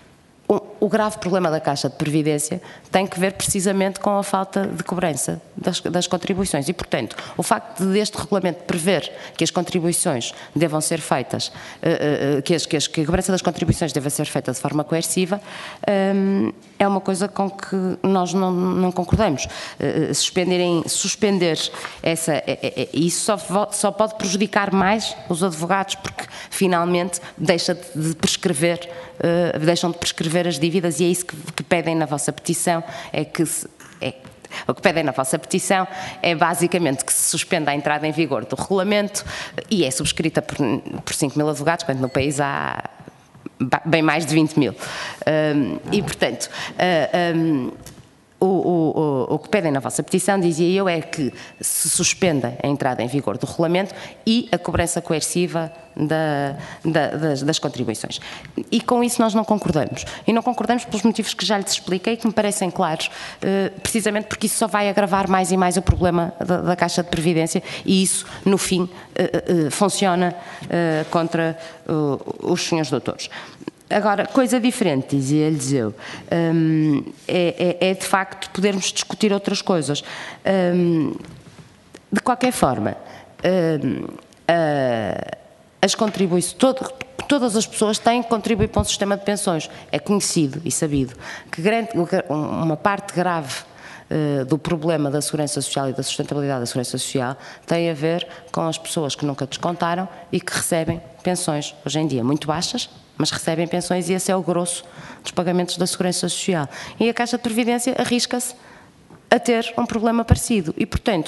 o grave problema da Caixa de Previdência tem que ver precisamente com a falta de cobrança das, das contribuições e, portanto, o facto deste regulamento prever que as contribuições devam ser feitas, uh, uh, que, as, que, as, que a cobrança das contribuições deva ser feita de forma coerciva, um, é uma coisa com que nós não, não concordamos. Uh, suspenderem, suspender essa, é, é, isso só, só pode prejudicar mais os advogados, porque finalmente deixa de prescrever, uh, deixam de prescrever as dívidas e é isso que, que pedem na vossa petição, é que se, é, o que pedem na vossa petição é basicamente que se suspenda a entrada em vigor do regulamento e é subscrita por, por cinco mil advogados, quando no país há bem mais de vinte mil. Um, e, portanto, uh, um, o, o, o que pedem na vossa petição, dizia eu, é que se suspenda a entrada em vigor do regulamento e a cobrança coerciva da, da, das, das contribuições. E com isso nós não concordamos. E não concordamos pelos motivos que já lhes expliquei, que me parecem claros, precisamente porque isso só vai agravar mais e mais o problema da, da Caixa de Previdência e isso, no fim, funciona contra os senhores doutores. Agora, coisa diferente, dizia-lhes eu, um, é, é, é de facto podermos discutir outras coisas. Um, de qualquer forma, um, uh, as contribuições, todo, todas as pessoas têm que contribuir para um sistema de pensões. É conhecido e sabido que grande, uma parte grave uh, do problema da segurança social e da sustentabilidade da segurança social tem a ver com as pessoas que nunca descontaram e que recebem pensões, hoje em dia, muito baixas, mas recebem pensões e esse é o grosso dos pagamentos da Segurança Social. E a Caixa de Previdência arrisca-se a ter um problema parecido. E, portanto,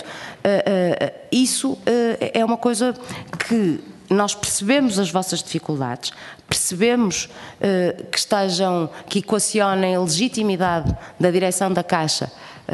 isso é uma coisa que nós percebemos as vossas dificuldades, percebemos que estejam, que equacionem a legitimidade da direção da Caixa,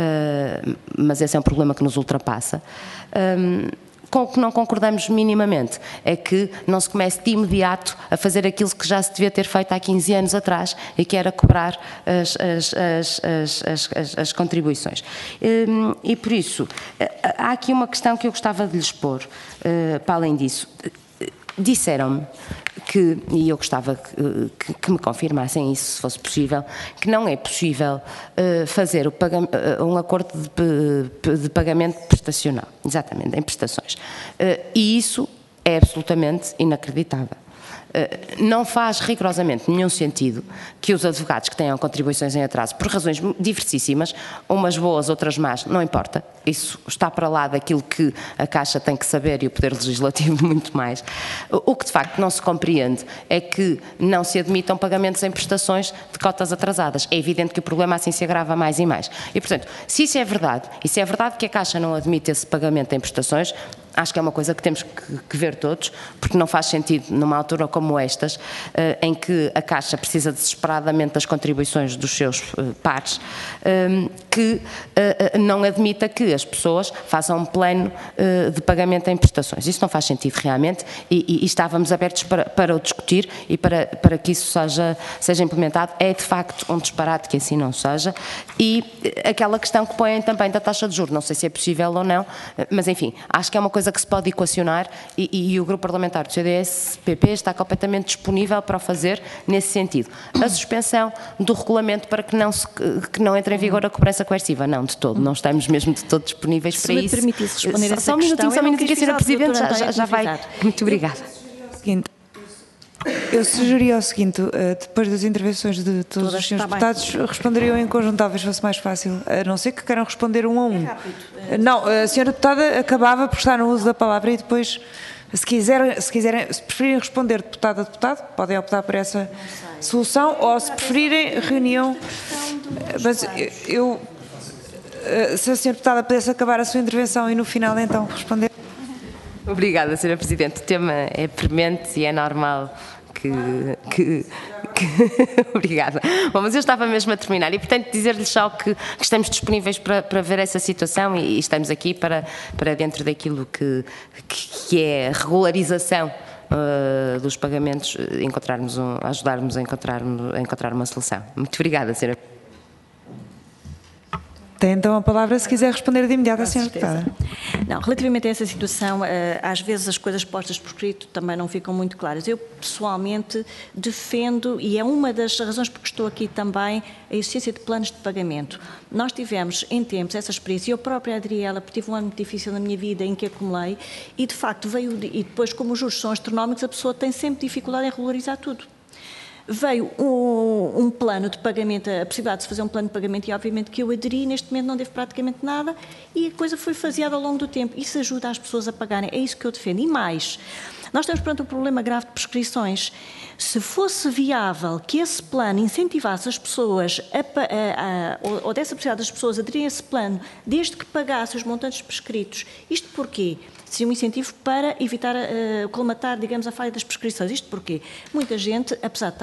mas esse é um problema que nos ultrapassa. Com o que não concordamos minimamente é que não se comece de imediato a fazer aquilo que já se devia ter feito há quinze anos atrás e que era cobrar as, as, as, as, as, as contribuições. E por isso, há aqui uma questão que eu gostava de lhes pôr, para além disso. Disseram-me que, e eu gostava que, que, que me confirmassem isso, se fosse possível, que não é possível uh, fazer o pagamento, uh, um acordo de, de pagamento prestacional, exatamente, em prestações. Uh, e isso é absolutamente inacreditável. Uh, não faz rigorosamente nenhum sentido que os advogados que tenham contribuições em atraso, por razões diversissíssimas, umas boas, outras más, não importa, isso está para lá daquilo que a Caixa tem que saber e o Poder Legislativo muito mais. O que de facto não se compreende é que não se admitam pagamentos em prestações de cotas atrasadas. É evidente que o problema assim se agrava mais e mais. E portanto, se isso é verdade, e se é verdade que a Caixa não admite esse pagamento em prestações, acho que é uma coisa que temos que, que ver todos, porque não faz sentido numa altura como estas, eh, em que a Caixa precisa desesperadamente das contribuições dos seus eh, pares, eh, que eh, não admita que as pessoas façam um plano eh, de pagamento em prestações. Isso não faz sentido realmente e, e, e estávamos abertos para, para o discutir e para, para que isso seja, seja implementado. É de facto um disparate que assim não seja e aquela questão que põem também da taxa de juros, não sei se é possível ou não, mas enfim, acho que é uma coisa que se pode equacionar e, e, e o grupo parlamentar do C D S P P está completamente disponível para o fazer nesse sentido. A suspensão do regulamento para que não, se, que não entre em vigor a cobrança coerciva, não, de todo, não estamos mesmo de todo disponíveis se para me isso. Se me permitisse responder só, essa só um questão, minutinho, só um minutinho, senhora Presidente, já, já, já vai. Muito obrigada. Eu sugeria o seguinte, depois das intervenções de todos Todas, os senhores tá deputados, bem. responderiam em conjunto, talvez fosse mais fácil, a não ser que queiram responder um a um. É não, a senhora deputada acabava por estar no uso da palavra e depois, se quiserem, se, quiserem, se preferirem responder deputado a deputado, podem optar por essa solução, ou se preferirem reunião, mas eu, se a senhora deputada pudesse acabar a sua intervenção e no final então responder. Obrigada, senhora Presidente. O tema é premente e é normal que... que, que... Obrigada. Bom, mas eu estava mesmo a terminar e, portanto, dizer-lhes só que, que estamos disponíveis para, para ver essa situação e, e estamos aqui para, para dentro daquilo que, que é a regularização uh, dos pagamentos, encontrarmos um, ajudarmos a encontrar, a encontrar uma solução. Muito obrigada, senhora. Tem então a palavra se quiser responder de imediato à senhora deputada. Não, relativamente a essa situação, às vezes as coisas postas por escrito também não ficam muito claras. Eu, pessoalmente, defendo, e é uma das razões porque estou aqui também, a existência de planos de pagamento. Nós tivemos, em tempos, essa experiência, eu própria aderi a ela, porque tive um ano muito difícil na minha vida em que acumulei, e de facto veio, e depois como os juros são astronómicos, a pessoa tem sempre dificuldade em regularizar tudo. Veio um, um plano de pagamento, a possibilidade de se fazer um plano de pagamento e obviamente que eu aderi, neste momento não devo praticamente nada e a coisa foi faseada ao longo do tempo. Isso ajuda as pessoas a pagarem, é isso que eu defendo. E mais, nós temos perante um problema grave de prescrições. Se fosse viável que esse plano incentivasse as pessoas, a, a, a, ou, ou desse a possibilidade das pessoas aderirem a esse plano, desde que pagassem os montantes prescritos, isto porquê? Seria um incentivo para evitar, uh, colmatar, digamos, a falha das prescrições. Isto porque muita gente, apesar de estar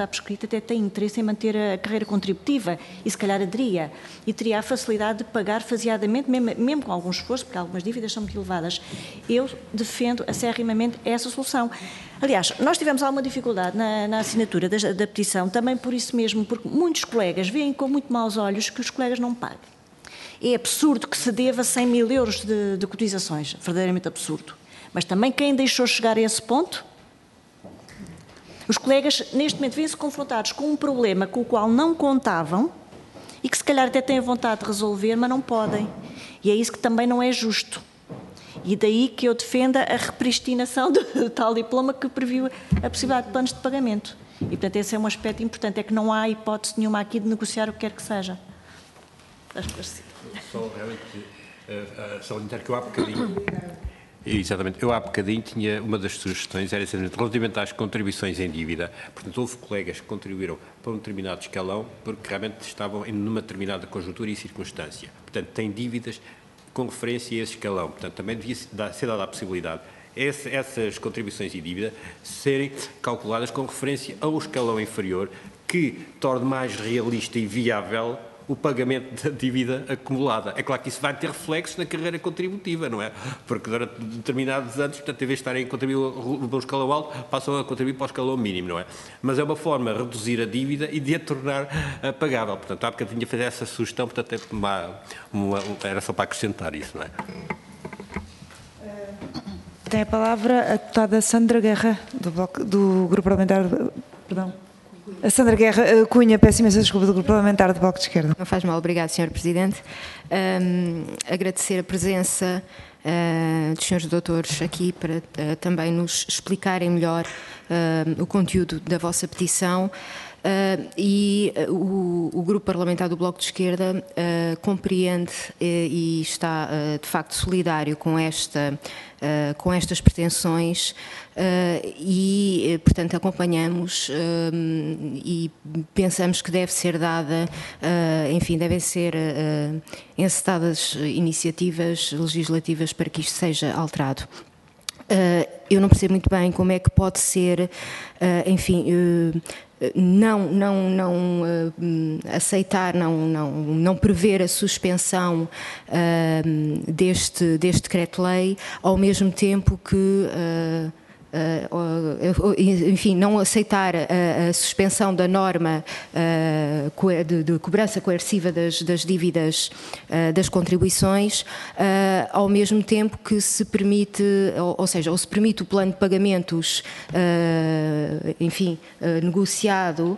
prescrita, até tem interesse em manter a carreira contributiva e se calhar aderia e teria a facilidade de pagar faseadamente, mesmo, mesmo com algum esforço, porque algumas dívidas são muito elevadas. Eu defendo acerrimamente essa solução. Aliás, nós tivemos alguma dificuldade na, na assinatura da, da petição, também por isso mesmo, porque muitos colegas veem com muito maus olhos que os colegas não paguem. É absurdo que se deva cem mil euros de, de cotizações, verdadeiramente absurdo. Mas também quem deixou chegar a esse ponto? Os colegas, neste momento, vêm-se confrontados com um problema com o qual não contavam e que se calhar até têm vontade de resolver, mas não podem. E é isso que também não é justo. E daí que eu defenda a repristinação do tal diploma que previu a possibilidade de planos de pagamento. E, portanto, esse é um aspecto importante, é que não há hipótese nenhuma aqui de negociar o que quer que seja. Está esclarecido. Só realmente uh, uh, salientar que eu há bocadinho... Exatamente. Eu há bocadinho tinha uma das sugestões, era relativamente às contribuições em dívida. Portanto, houve colegas que contribuíram para um determinado escalão porque realmente estavam em numa determinada conjuntura e circunstância. Portanto, têm dívidas com referência a esse escalão. Portanto, também devia ser dada a possibilidade esse, essas contribuições em dívida serem calculadas com referência ao escalão inferior, que torne mais realista e viável o pagamento da dívida acumulada. É claro que isso vai ter reflexos na carreira contributiva, não é? Porque durante determinados anos, portanto, em vez de estarem a contribuir para um escalão alto, passam a contribuir para o escalão mínimo, não é? Mas é uma forma de reduzir a dívida e de a tornar uh, pagável. Portanto, há bocadinho a fazer essa sugestão, portanto, é uma, uma, era só para acrescentar isso, não é? Tem a palavra a deputada Sandra Guerra, do, bloco, do Grupo Parlamentar... Perdão. A Sandra Guerra Cunha, peço imensa desculpa, do Grupo Parlamentar do Bloco de Esquerda. Não faz mal, obrigado, senhor Presidente. Um, agradecer a presença uh, dos senhores doutores aqui para uh, também nos explicarem melhor uh, o conteúdo da vossa petição. Uh, e uh, o, o Grupo Parlamentar do Bloco de Esquerda uh, compreende uh, e está uh, de facto solidário com, esta, uh, com estas pretensões uh, e, uh, portanto, acompanhamos uh, e pensamos que deve ser dada, uh, enfim, devem ser uh, encetadas iniciativas legislativas para que isto seja alterado. Uh, eu não percebo muito bem como é que pode ser, uh, enfim, uh, não, não, não uh, aceitar, não, não, não prever a suspensão uh, deste, deste decreto-lei, ao mesmo tempo que... Uh, Uh, enfim, não aceitar a, a suspensão da norma uh, de, de cobrança coerciva das, das dívidas, uh, das contribuições, uh, ao mesmo tempo que se permite, ou, ou seja, ou se permite o plano de pagamentos, uh, enfim, uh, negociado,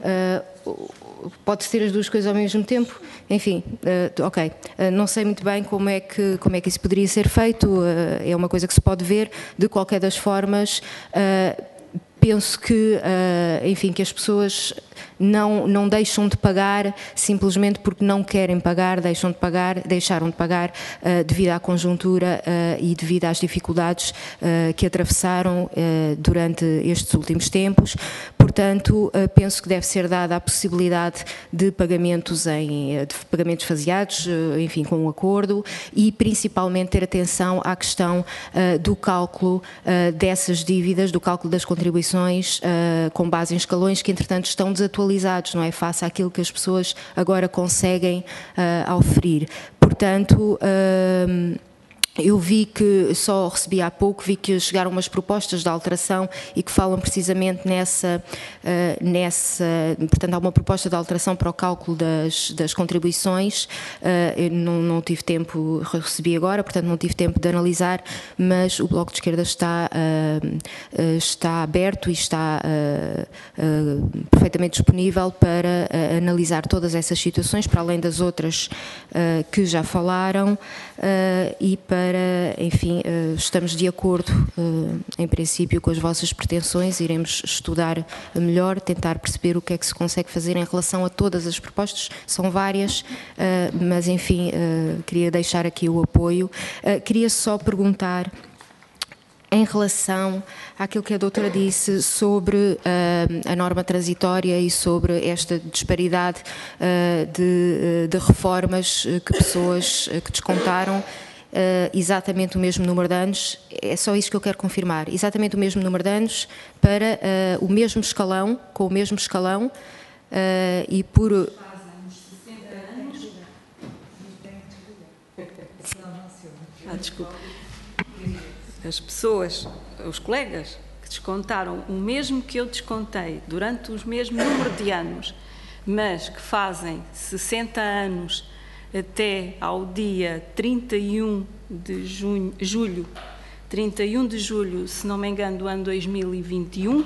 uh, pode ser as duas coisas ao mesmo tempo, enfim, uh, ok, uh, não sei muito bem como é, que, como é que isso poderia ser feito, uh, é uma coisa que se pode ver, de qualquer das formas, uh, penso que, uh, enfim, que as pessoas não, não deixam de pagar simplesmente porque não querem pagar, deixam de pagar, deixaram de pagar uh, devido à conjuntura uh, e devido às dificuldades uh, que atravessaram uh, durante estes últimos tempos. Portanto, uh, penso que deve ser dada a possibilidade de pagamentos, em, de pagamentos faseados, uh, enfim, com um acordo, e principalmente ter atenção à questão uh, do cálculo uh, dessas dívidas, do cálculo das contribuições uh, com base em escalões que, entretanto, estão desatualizados, não é? Face àquilo que as pessoas agora conseguem uh, oferir. Portanto, uh, eu vi que, só recebi há pouco, vi que chegaram umas propostas de alteração e que falam precisamente nessa, uh, nessa portanto há uma proposta de alteração para o cálculo das, das contribuições, uh, eu não, não tive tempo, recebi agora, portanto não tive tempo de analisar, mas o Bloco de Esquerda está, uh, uh, está aberto e está uh, uh, perfeitamente disponível para uh, analisar todas essas situações, para além das outras uh, que já falaram, uh, e para Para, enfim, estamos de acordo, em princípio, com as vossas pretensões, iremos estudar melhor, tentar perceber o que é que se consegue fazer em relação a todas as propostas, são várias, mas, enfim, queria deixar aqui o apoio. Queria só perguntar, em relação àquilo que a doutora disse sobre uh, a norma transitória e sobre esta disparidade uh, de, de reformas que pessoas que descontaram, exatamente o mesmo número de anos, é só isso que eu quero confirmar, exatamente o mesmo número de anos para uh, o mesmo escalão, com o mesmo escalão, uh, e por... Ah, desculpa. As pessoas, os colegas que descontaram o mesmo que eu descontei durante os mesmos número de anos, mas que fazem sessenta anos até ao dia trinta e um de junho, julho, trinta e um de julho, se não me engano, do ano dois mil e vinte e um,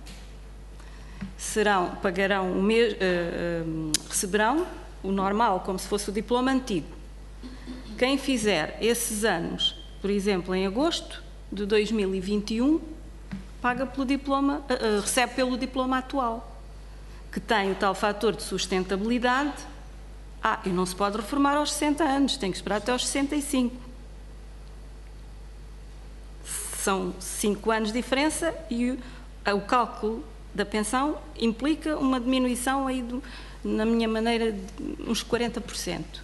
serão, pagarão o mes, uh, uh, receberão o normal, como se fosse o diploma antigo. Quem fizer esses anos, por exemplo, em agosto de dois mil e vinte e um, paga pelo diploma, uh, uh, recebe pelo diploma atual, que tem o tal fator de sustentabilidade. Ah, e não se pode reformar aos sessenta anos, tem que esperar até aos sessenta e cinco. São cinco anos de diferença e o, o cálculo da pensão implica uma diminuição aí, do, na minha maneira, de uns quarenta por cento.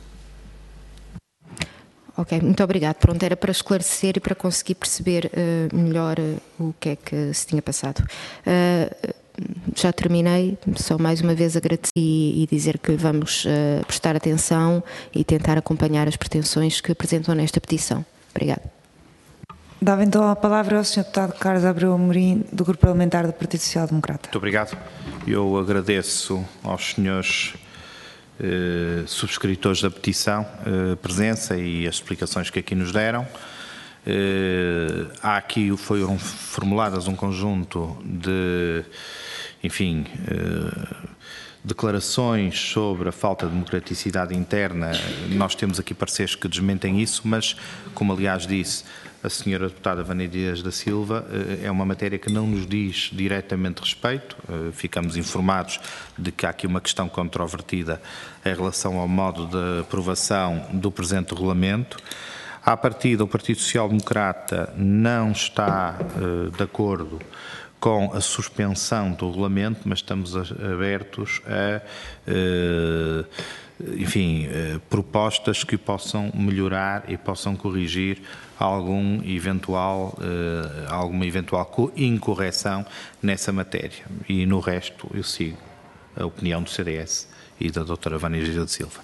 Ok, muito obrigado. Pronto, era para esclarecer e para conseguir perceber uh, melhor uh, o que é que se tinha passado. Uh, já terminei, só mais uma vez agradecer e, e dizer que vamos uh, prestar atenção e tentar acompanhar as pretensões que apresentam nesta petição. Obrigada. Dava então a palavra ao senhor Deputado Carlos Abreu Amorim, do Grupo Parlamentar do Partido Social Democrata. Muito obrigado. Eu agradeço aos senhores eh, subscritores da petição a eh, presença e as explicações que aqui nos deram. Eh, há aqui, foram formuladas um conjunto de, enfim, eh, declarações sobre a falta de democraticidade interna. Nós temos aqui pareceres que desmentem isso, mas, como aliás disse a senhora deputada Vânia Dias da Silva, é uma matéria que não nos diz diretamente respeito. Ficamos informados de que há aqui uma questão controvertida em relação ao modo de aprovação do presente regulamento. À partida, o Partido Social Democrata não está uh, de acordo com a suspensão do regulamento, mas estamos abertos a, uh, enfim, uh, propostas que possam melhorar e possam corrigir algum eventual, uh, alguma eventual incorreção nessa matéria. E no resto eu sigo a opinião do C D S e da doutora Vânia Dias da Silva.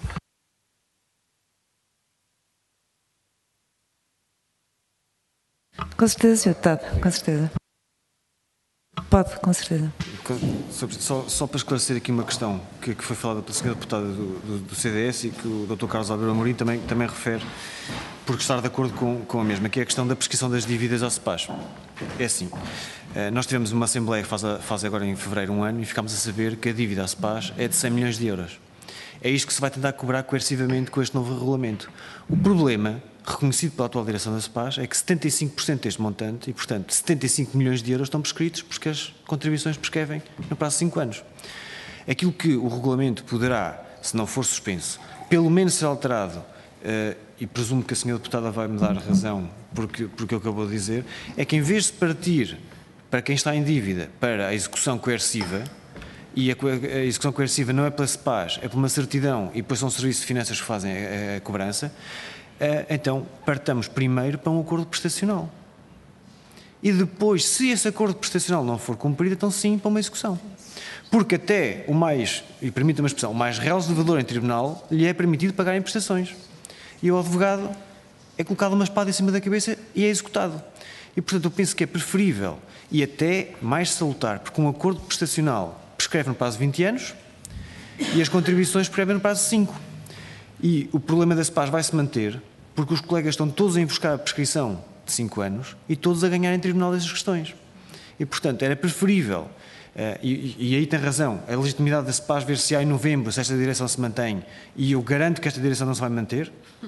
Com certeza, senhor Deputado, com certeza. Pode, com certeza. Só, só para esclarecer aqui uma questão que, que foi falada pela senhora deputada do, do, do C D S e que o doutor Carlos Abreu Amorim também, também refere, por estar de acordo com, com a mesma, que é a questão da prescrição das dívidas ao CEPAS. É assim, nós tivemos uma Assembleia que faz, faz agora em fevereiro um ano e ficámos a saber que a dívida ao CEPAS é de cem milhões de euros. É isto que se vai tentar cobrar coercivamente com este novo regulamento. O problema, reconhecido pela atual direção da CEPAS, é que setenta e cinco por cento deste montante, e portanto setenta e cinco milhões de euros estão prescritos porque as contribuições prescrevem no prazo de cinco anos. Aquilo que o regulamento poderá, se não for suspenso, pelo menos ser alterado, uh, e presumo que a senhora deputada vai me dar razão porque, porque eu acabou de dizer, é que em vez de partir para quem está em dívida para a execução coerciva, e a, a execução coerciva não é pela CEPAS, é por uma certidão e depois são os serviços de finanças que fazem a, a cobrança, então partamos primeiro para um acordo prestacional. E depois, se esse acordo prestacional não for cumprido, então sim para uma execução. Porque até o mais, e permita-me a expressão, o mais real devedor em tribunal lhe é permitido pagar em prestações. E o advogado é colocado uma espada em cima da cabeça e é executado. E portanto eu penso que é preferível e até mais salutar, porque um acordo prestacional prescreve no prazo de vinte anos e as contribuições prescrevem no prazo de cinco. E o problema da CEPAS vai se manter porque os colegas estão todos a buscar a prescrição de cinco anos e todos a ganhar em tribunal essas questões. E, portanto, era preferível, uh, e, e aí tem razão, a legitimidade da CEPAS ver se há em novembro, se esta direção se mantém, e eu garanto que esta direção não se vai manter, uh,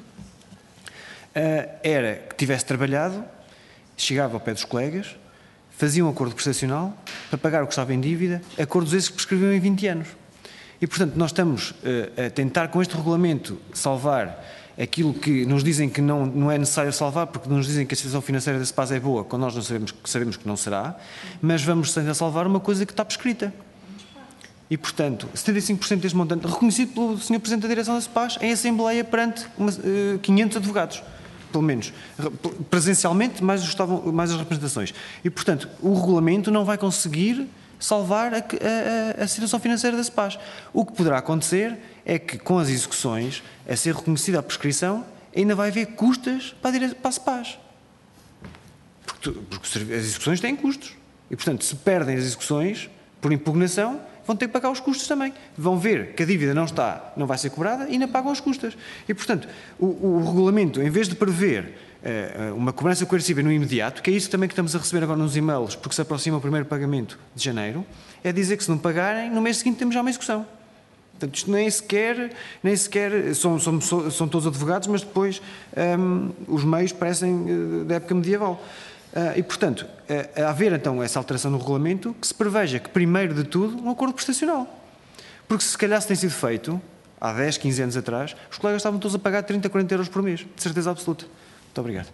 era que tivesse trabalhado, chegava ao pé dos colegas, fazia um acordo prestacional para pagar o que estava em dívida, acordos esses que prescreviam em vinte anos. E, portanto, nós estamos uh, a tentar, com este regulamento, salvar aquilo que nos dizem que não, não é necessário salvar, porque nos dizem que a situação financeira da CEPAS é boa, quando nós não sabemos, sabemos que não será, mas vamos tentar salvar uma coisa que está prescrita. E, portanto, setenta e cinco por cento deste montante, reconhecido pelo senhor Presidente da Direção da CEPAS, em Assembleia perante uma, uh, quinhentos advogados, pelo menos presencialmente, mais, estavam, mais as representações. E, portanto, o regulamento não vai conseguir salvar a, a, a situação financeira da SEPAS. O que poderá acontecer é que, com as execuções, a ser reconhecida a prescrição, ainda vai haver custas para a, para a SEPAS. Porque, porque as execuções têm custos. E, portanto, se perdem as execuções por impugnação, vão ter que pagar os custos também. Vão ver que a dívida não está, não vai ser cobrada e ainda pagam as custas. E, portanto, o, o regulamento, em vez de prever uh, uma cobrança coerciva no imediato, que é isso também que estamos a receber agora nos e-mails, porque se aproxima o primeiro pagamento de janeiro, é dizer que se não pagarem, no mês seguinte temos já uma execução. Portanto, isto nem sequer, nem sequer são, são, são todos advogados, mas depois um, os meios parecem uh, da época medieval. Uh, e, portanto, uh, haver então essa alteração no regulamento que se preveja que, primeiro de tudo, um acordo prestacional. Porque se calhar se tem sido feito, há dez, quinze anos atrás, os colegas estavam todos a pagar trinta, quarenta euros por mês, de certeza absoluta. Muito obrigado.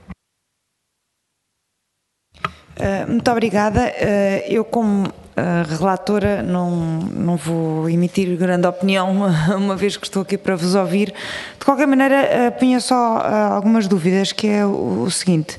Uh, muito obrigada. Uh, eu, como uh, relatora, não, não vou emitir grande opinião, uma vez que estou aqui para vos ouvir. De qualquer maneira, uh, punha só uh, algumas dúvidas, que é o, o seguinte.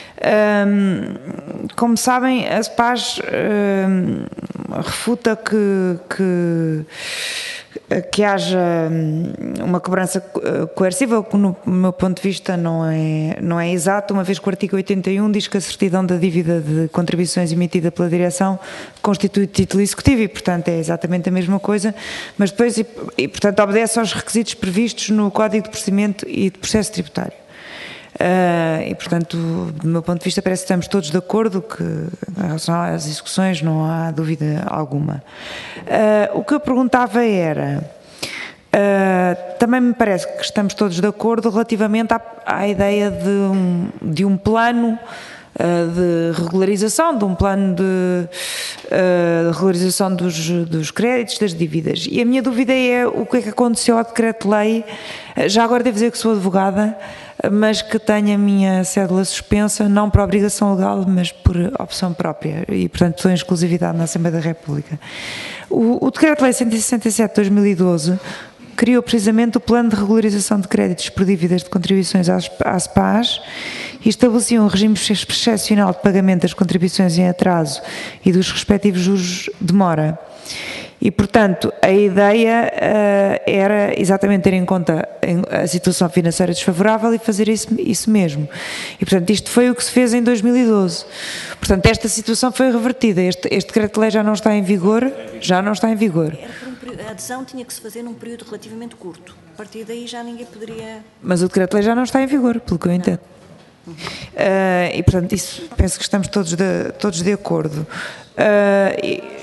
Um, como sabem, a SEPAS um, refuta que, que, que haja uma cobrança coerciva, o que no meu ponto de vista não é, não é exato, uma vez que o artigo oitenta e um diz que a certidão da dívida de contribuições emitida pela direção constitui título executivo e, portanto, é exatamente a mesma coisa, mas depois, e, e portanto, obedece aos requisitos previstos no Código de Procedimento e de Processo Tributário. Uh, e, portanto, do meu ponto de vista, parece que estamos todos de acordo que, em relação às execuções, não há dúvida alguma. Uh, o que eu perguntava era, uh, também me parece que estamos todos de acordo relativamente à, à ideia de um, de um plano uh, de regularização, de um plano de, uh, de regularização dos, dos créditos, das dívidas. E a minha dúvida é o que é que aconteceu ao decreto-lei. Já agora devo dizer que sou advogada, mas que tenho a minha cédula suspensa, não por obrigação legal, mas por opção própria, e, portanto, estou em exclusividade na Assembleia da República. O, o Decreto-Lei cento e sessenta e sete de dois mil e doze criou precisamente o Plano de Regularização de Créditos por Dívidas de Contribuições às, às SEPAS e estabelecia um regime excepcional de pagamento das contribuições em atraso e dos respectivos juros de mora. E, portanto, a ideia uh, era exatamente ter em conta a situação financeira desfavorável e fazer isso, isso mesmo. E, portanto, isto foi o que se fez em dois mil e doze. Portanto, esta situação foi revertida. Este, este decreto-lei já não está em vigor, já não está em vigor. A adesão tinha que se fazer num período relativamente curto. A partir daí já ninguém poderia... Mas o decreto-lei já não está em vigor, pelo que eu entendo. Uhum. Uh, e, portanto, isso penso que estamos todos de, todos de acordo. Uh, e,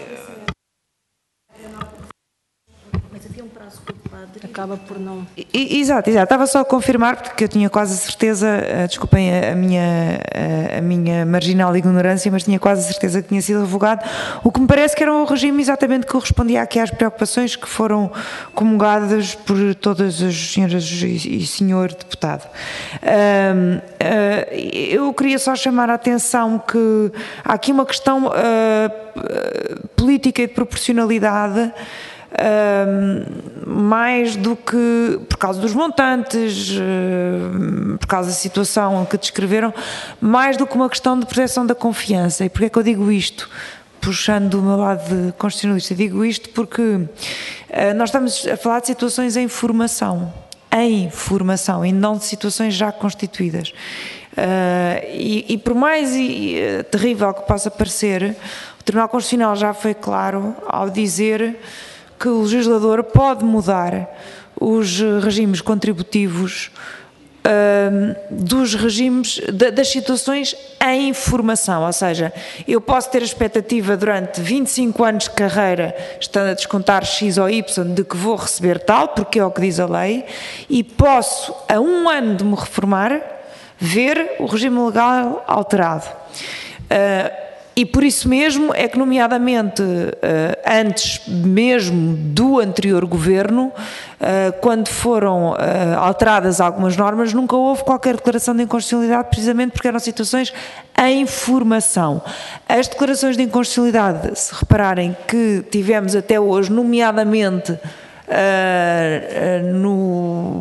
acaba por não... Exato, exato. Estava só a confirmar, porque eu tinha quase a certeza, uh, desculpem a, a, minha, a, a minha marginal ignorância, mas tinha quase a certeza que tinha sido revogado, o que me parece que era um regime exatamente que correspondia aqui às preocupações que foram comungadas por todas as senhoras e, e senhor deputado. Uh, uh, eu queria só chamar a atenção que há aqui uma questão uh, política e de proporcionalidade. Uh, mais do que por causa dos montantes, uh, por causa da situação que descreveram, mais do que uma questão de proteção da confiança. E porquê é que eu digo isto? Puxando do meu lado de constitucionalista, digo isto porque uh, nós estamos a falar de situações em formação, em formação, e não de situações já constituídas. Uh, e, e por mais e, uh, terrível que possa parecer, o Tribunal Constitucional já foi claro ao dizer que o legislador pode mudar os regimes contributivos uh, dos regimes, de, das situações em formação, ou seja, eu posso ter a expectativa durante vinte e cinco anos de carreira, estando a descontar X ou Y, de que vou receber tal, porque é o que diz a lei, e posso, a um ano de me reformar, ver o regime legal alterado. Uh, E por isso mesmo é que, nomeadamente, antes mesmo do anterior governo, quando foram alteradas algumas normas, nunca houve qualquer declaração de inconstitucionalidade, precisamente porque eram situações em formação. As declarações de inconstitucionalidade, se repararem que tivemos até hoje, nomeadamente no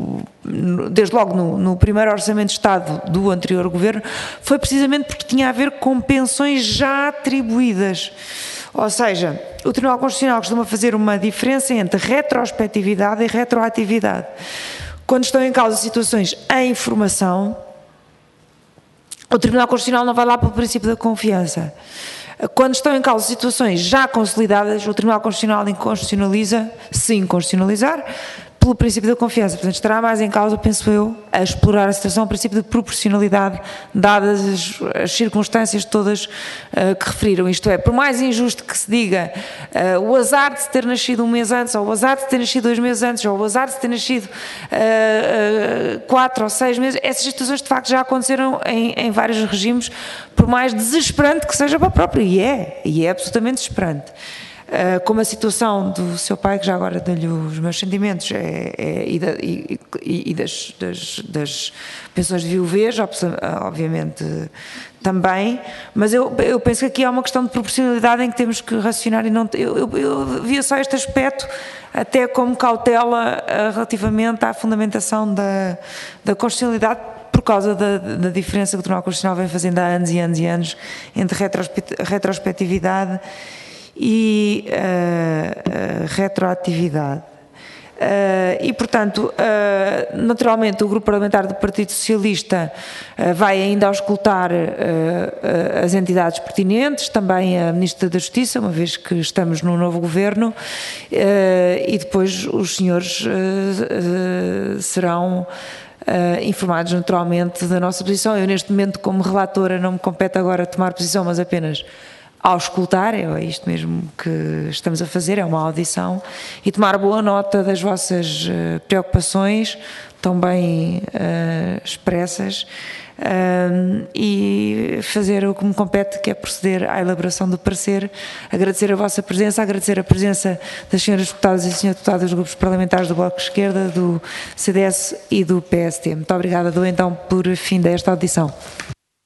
desde logo no, no primeiro Orçamento de Estado do anterior Governo, foi precisamente porque tinha a ver com pensões já atribuídas. Ou seja, o Tribunal Constitucional costuma fazer uma diferença entre retrospectividade e retroatividade. Quando estão em causa situações em informação, o Tribunal Constitucional não vai lá pelo princípio da confiança. Quando estão em causa situações já consolidadas, o Tribunal Constitucional inconstitucionaliza, se inconstitucionalizar, pelo princípio da confiança. Portanto, estará mais em causa, penso eu, a explorar a situação, o princípio de proporcionalidade, dadas as, as circunstâncias todas uh, que referiram. Isto é, por mais injusto que se diga uh, o azar de se ter nascido um mês antes, ou o azar de se ter nascido dois meses antes, ou o azar de se ter nascido uh, uh, quatro ou seis meses, essas situações de facto já aconteceram em, em vários regimes, por mais desesperante que seja para o próprio. E é, e é absolutamente desesperante. Como a situação do seu pai, que já agora dou-lhe os meus sentimentos, é, é, e, da, e, e das, das, das pensões de viuvez, obviamente também, mas eu, eu penso que aqui há uma questão de proporcionalidade em que temos que racionar e não... Eu, eu, eu via só este aspecto até como cautela relativamente à fundamentação da, da constitucionalidade, por causa da, da diferença que o Tribunal Constitucional vem fazendo há anos e anos e anos entre retrospectividade e uh, uh, retroatividade. Uh, e, portanto, uh, naturalmente o Grupo Parlamentar do Partido Socialista uh, vai ainda auscultar uh, uh, as entidades pertinentes, também a Ministra da Justiça, uma vez que estamos no novo Governo, uh, e depois os senhores uh, uh, serão Uh, informados naturalmente da nossa posição. Eu neste momento, como relatora, não me compete agora tomar posição, mas apenas auscultar, é isto mesmo que estamos a fazer, é uma audição, e tomar boa nota das vossas uh, preocupações, tão bem uh, expressas, uh, e fazer o que me compete, que é proceder à elaboração do parecer. Agradecer a vossa presença, agradecer a presença das senhoras deputadas e senhores deputados dos grupos parlamentares do Bloco de Esquerda, do C D S e do P S T. Muito obrigada. Dou então por fim desta audição.